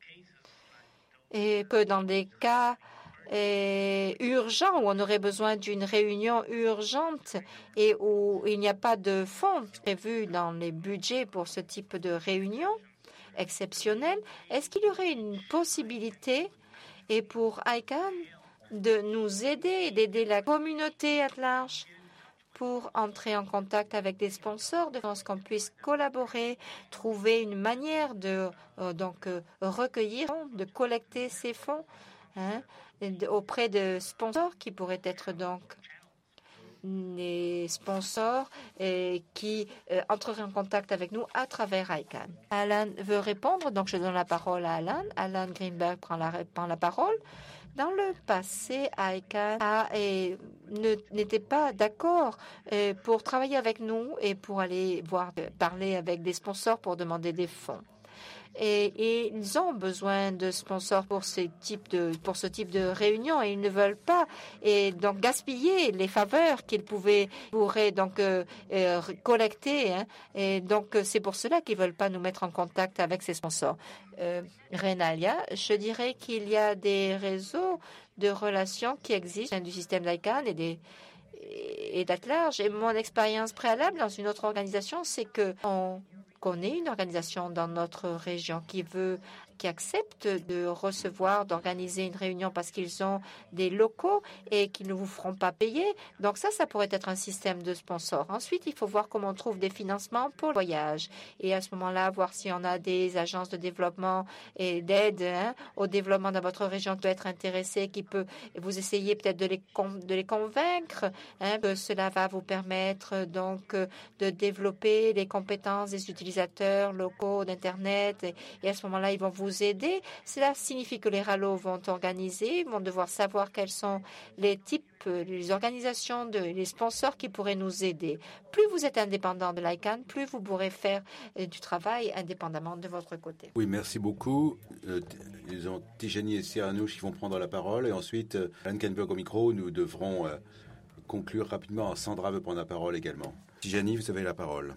et que dans des cas et urgents où on aurait besoin d'une réunion urgente et où il n'y a pas de fonds prévus dans les budgets pour ce type de réunion exceptionnelle, est-ce qu'il y aurait une possibilité et pour I C A N de nous aider et d'aider la communauté à large pour entrer en contact avec des sponsors, de façon qu'on puisse collaborer, trouver une manière de euh, donc euh, recueillir, de collecter ces fonds hein, auprès de sponsors qui pourraient être donc les sponsors et qui euh, entreraient en contact avec nous à travers I C A N. Alan veut répondre, donc je donne la parole à Alan. Alan Greenberg prend la, prend la parole. Dans le passé, I C A N a, et, ne, n'était pas d'accord euh, pour travailler avec nous et pour aller voir, euh, parler avec des sponsors pour demander des fonds. Et, et ils ont besoin de sponsors pour ce type de pour ce type de réunion et ils ne veulent pas et donc gaspiller les faveurs qu'ils pouvaient pourraient donc euh, euh, collecter hein, et donc c'est pour cela qu'ils veulent pas nous mettre en contact avec ces sponsors. Euh, Renalia, je dirais qu'il y a des réseaux de relations qui existent du système d'I C A N et des et d'être large. Et mon expérience préalable dans une autre organisation, c'est que on connaît une organisation dans notre région qui veut, qui accepte de recevoir, d'organiser une réunion parce qu'ils ont des locaux et qu'ils ne vous feront pas payer. Donc ça, ça pourrait être un système de sponsor. Ensuite, il faut voir comment on trouve des financements pour le voyage. Et à ce moment-là, voir si on a des agences de développement et d'aide hein, au développement dans votre région qui peut être intéressée, qui peut vous essayer peut-être de les, de les convaincre hein, que cela va vous permettre donc de développer les compétences des utilisateurs locaux d'Internet. Et, et à ce moment-là, ils vont vous aider. Cela signifie que les R A L O vont organiser, vont devoir savoir quels sont les types, les organisations, de, les sponsors qui pourraient nous aider. Plus vous êtes indépendant de l'I C A N, plus vous pourrez faire euh, du travail indépendamment de votre côté. Oui, merci beaucoup. Euh, ils ont Tijani et Siranouche qui vont prendre la parole et ensuite euh, Alan Greenberg au micro. Nous devrons euh, conclure rapidement. Sandra veut prendre la parole également. Tijani, vous avez la parole.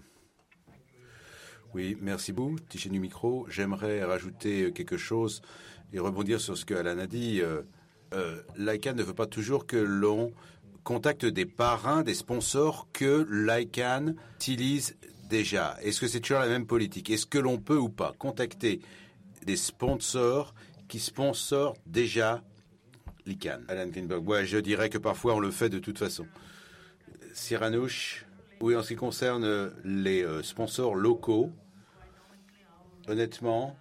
Oui, merci beaucoup. Tijani micro. J'aimerais rajouter quelque chose et rebondir sur ce que Alan a dit. Euh, euh, l'I C A N ne veut pas toujours que l'on contacte des parrains, des sponsors que l'I C A N utilise déjà. Est-ce que c'est toujours la même politique? Est-ce que l'on peut ou pas contacter des sponsors qui sponsorent déjà l'I C A N? Alan Greenberg. Ouais, je dirais que parfois on le fait de toute façon. Siranouche. Oui, en ce qui concerne les euh, sponsors locaux, honnêtement,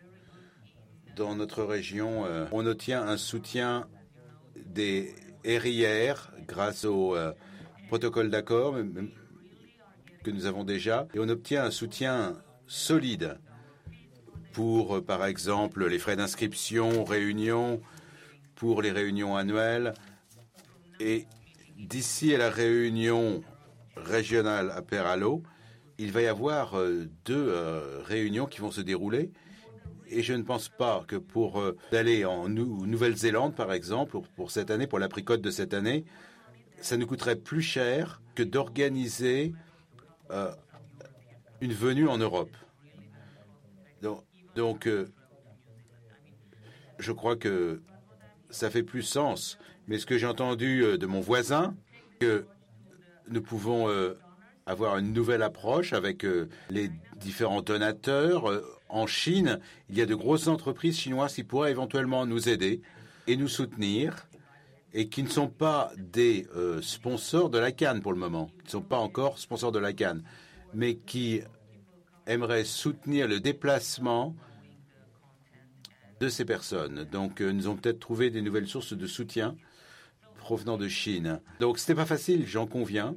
dans notre région, euh, on obtient un soutien des R I R grâce au euh, protocole d'accord que nous avons déjà, et on obtient un soutien solide pour, euh, par exemple, les frais d'inscription, réunions, pour les réunions annuelles. Et d'ici à la réunion régionale à Peralo, il va y avoir euh, deux euh, réunions qui vont se dérouler. Et je ne pense pas que pour euh, aller en nou- Nouvelle-Zélande, par exemple, pour, pour cette année, pour l'apricote de cette année, ça nous coûterait plus cher que d'organiser euh, une venue en Europe. Donc, donc euh, je crois que ça fait plus sens Mais ce que j'ai entendu euh, de mon voisin, que nous pouvons euh, avoir une nouvelle approche avec euh, les différents donateurs. Euh, en Chine, il y a de grosses entreprises chinoises qui pourraient éventuellement nous aider et nous soutenir et qui ne sont pas des euh, sponsors de la Cannes pour le moment, qui ne sont pas encore sponsors de la Cannes, mais qui aimeraient soutenir le déplacement de ces personnes. Donc, euh, nous avons peut-être trouvé des nouvelles sources de soutien provenant de Chine. Donc, ce n'était pas facile, j'en conviens.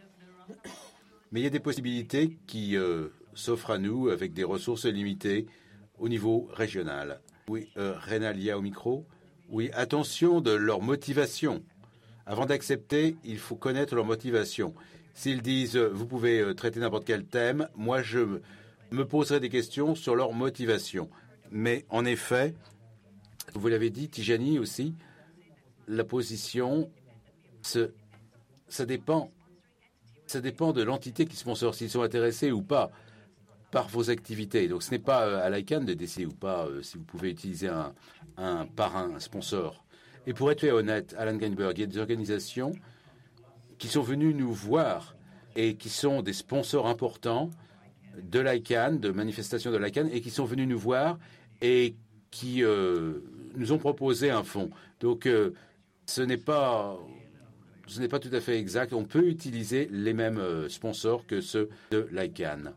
Mais il y a des possibilités qui euh, s'offrent à nous avec des ressources limitées au niveau régional. Oui, euh, Renalia au micro. Oui, attention de leur motivation. Avant d'accepter, il faut connaître leur motivation. S'ils disent euh, vous pouvez euh, traiter n'importe quel thème, moi je me poserai des questions sur leur motivation. Mais en effet, vous l'avez dit, Tijani aussi, la position, ce, ça dépend. Ça dépend de l'entité qui sponsor, s'ils sont intéressés ou pas par vos activités. Donc ce n'est pas à l'ICANN de décider ou pas euh, si vous pouvez utiliser un, un parrain, un sponsor. Et pour être honnête, Alan Greenberg, il y a des organisations qui sont venues nous voir et qui sont des sponsors importants de l'ICANN, de manifestations de l'ICANN, et qui sont venus nous voir et qui euh, nous ont proposé un fonds. Donc euh, ce n'est pas... Ce n'est pas tout à fait exact. On peut utiliser les mêmes euh, sponsors que ceux de l'ICANN.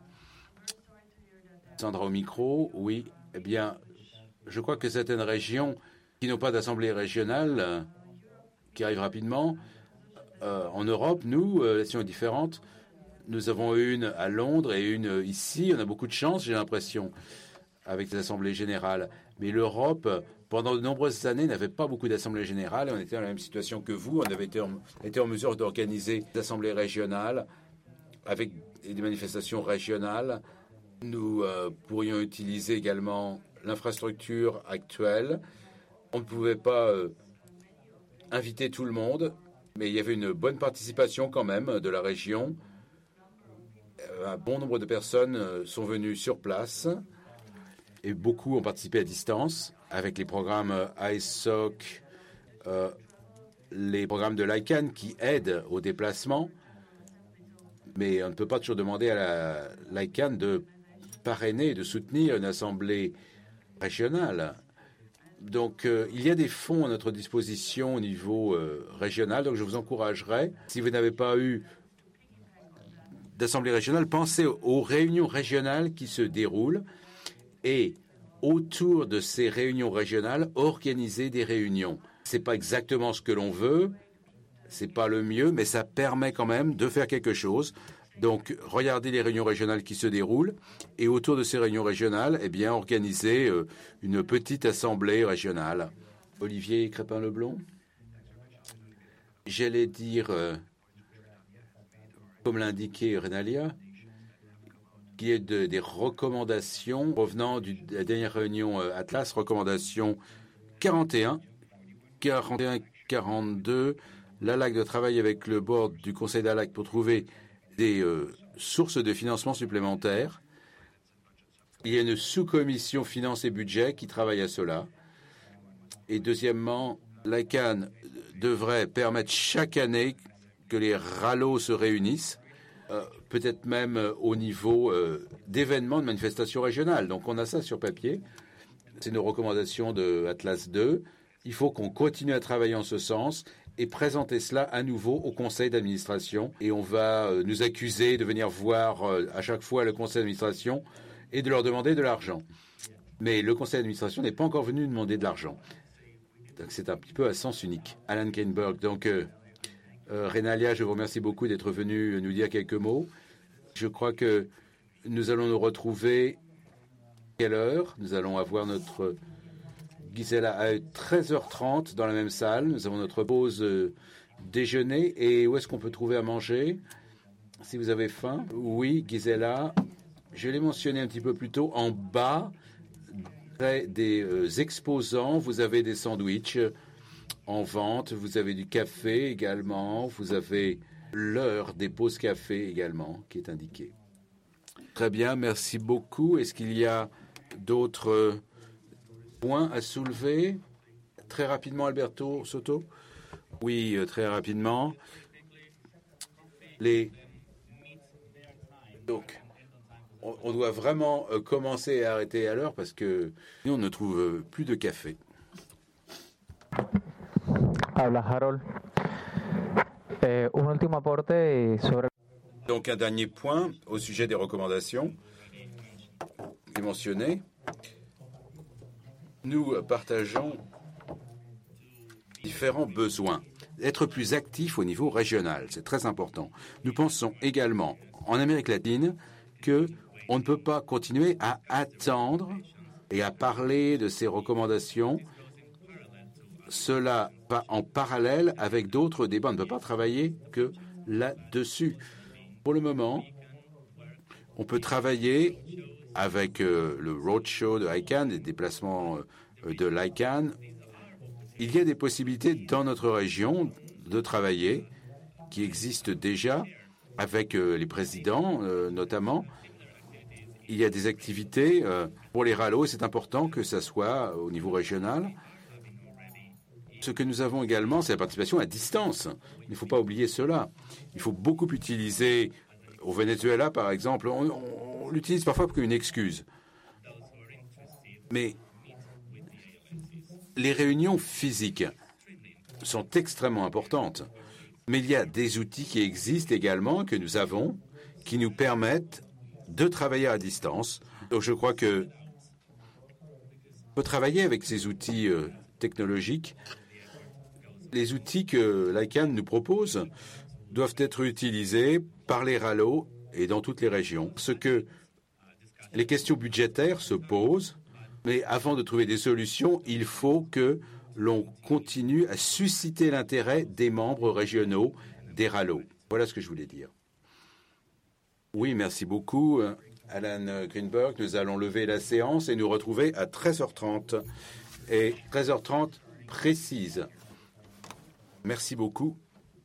Sandra au micro, oui. Eh bien, je crois que certaines régions qui n'ont pas d'assemblée régionale, euh, qui arrivent rapidement, euh, en Europe, nous, euh, la situation est différente. Nous avons une à Londres et une ici. On a beaucoup de chance, j'ai l'impression, avec les assemblées générales. Mais l'Europe, pendant de nombreuses années, n'avait pas beaucoup d'assemblées générales. On était dans la même situation que vous. On avait été en, été en mesure d'organiser des assemblées régionales avec des manifestations régionales. Nous euh, pourrions utiliser également l'infrastructure actuelle. On ne pouvait pas euh, inviter tout le monde, mais il y avait une bonne participation quand même de la région. Un bon nombre de personnes euh, sont venues sur place et beaucoup ont participé à distance avec les programmes I S O C, euh, les programmes de l'ICANN qui aident au déplacement. Mais on ne peut pas toujours demander à l'ICANN de parrainer, de soutenir une assemblée régionale. Donc, euh, il y a des fonds à notre disposition au niveau euh, régional. Donc, je vous encouragerai, si vous n'avez pas eu d'assemblée régionale, pensez aux réunions régionales qui se déroulent et autour de ces réunions régionales, organiser des réunions. Ce n'est pas exactement ce que l'on veut, ce n'est pas le mieux, mais ça permet quand même de faire quelque chose. Donc, regardez les réunions régionales qui se déroulent et autour de ces réunions régionales, eh bien, organiser euh, une petite assemblée régionale. Olivier Crépin-Leblond, j'allais dire, euh, comme l'indiquait Renalia, qu'il y ait de, des recommandations provenant du, de la dernière réunion euh, Atlas, recommandations quarante et un, quarante et un, quarante-deux. L'A L A C de travailler avec le board du Conseil d'A L A C pour trouver des euh, sources de financement supplémentaires. Il y a une sous-commission finances et budget qui travaille à cela. Et deuxièmement, l'ICANN devrait permettre chaque année que les R A L O se réunissent, euh, peut-être même euh, au niveau euh, d'événements, de manifestations régionales. Donc on a ça sur papier. C'est nos recommandations de Atlas deux. Il faut qu'on continue à travailler en ce sens et présenter cela à nouveau au conseil d'administration. Et on va euh, nous accuser de venir voir euh, à chaque fois le conseil d'administration et de leur demander de l'argent. Mais le conseil d'administration n'est pas encore venu demander de l'argent. Donc c'est un petit peu à sens unique. Alan Greenberg, donc euh, euh, Renalia, je vous remercie beaucoup d'être venu nous dire quelques mots. Je crois que nous allons nous retrouver à quelle heure? Nous allons avoir notre Gisela à treize heures trente dans la même salle. Nous avons notre pause euh, déjeuner. Et où est-ce qu'on peut trouver à manger? Si vous avez faim. Oui, Gisela. Je l'ai mentionné un petit peu plus tôt. En bas, près des euh, exposants, vous avez des sandwichs en vente. Vous avez du café également. Vous avez l'heure des pauses café également qui est indiquée. Très bien, merci beaucoup. Est-ce qu'il y a d'autres euh, points à soulever? Très rapidement, Alberto Soto. Oui, euh, très rapidement. Les... Donc, on, on doit vraiment euh, commencer et arrêter à l'heure parce que nous, on ne trouve euh, plus de café. Habla Harold. Eh, un último aporte sobre... Donc, un dernier point au sujet des recommandations mentionnées. Nous partageons différents besoins. Être plus actif au niveau régional, c'est très important. Nous pensons également, en Amérique latine, qu'on ne peut pas continuer à attendre et à parler de ces recommandations. Cela va en parallèle avec d'autres débats. On ne peut pas travailler que là-dessus. Pour le moment, on peut travailler avec euh, le roadshow de ICANN, les déplacements euh, de l'ICANN. Il y a des possibilités dans notre région de travailler qui existent déjà avec euh, les présidents euh, notamment. Il y a des activités euh, pour les R A L O et c'est important que ça soit au niveau régional. Ce que nous avons également, c'est la participation à distance. Il ne faut pas oublier cela. Il faut beaucoup utiliser, au Venezuela par exemple, on, on, on l'utilise parfois comme une excuse. Mais les réunions physiques sont extrêmement importantes. Mais il y a des outils qui existent également, que nous avons, qui nous permettent de travailler à distance. Donc je crois que on peut travailler avec ces outils euh, technologiques. Les outils que l'ICANN nous propose doivent être utilisés par les R A L O et dans toutes les régions. Ce que les questions budgétaires se posent, mais avant de trouver des solutions, il faut que l'on continue à susciter l'intérêt des membres régionaux des R A L O. Voilà ce que je voulais dire. Oui, merci beaucoup, Alan Greenberg. Nous allons lever la séance et nous retrouver à treize heures trente. Et treize heures trente précise. Merci beaucoup.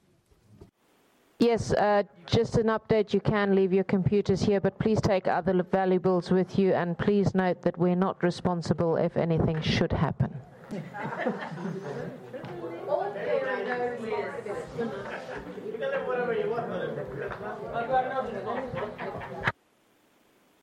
Yes, uh, just an update. You can leave your computers here, but please take other valuables with you, and please note that we're not responsible if anything should happen.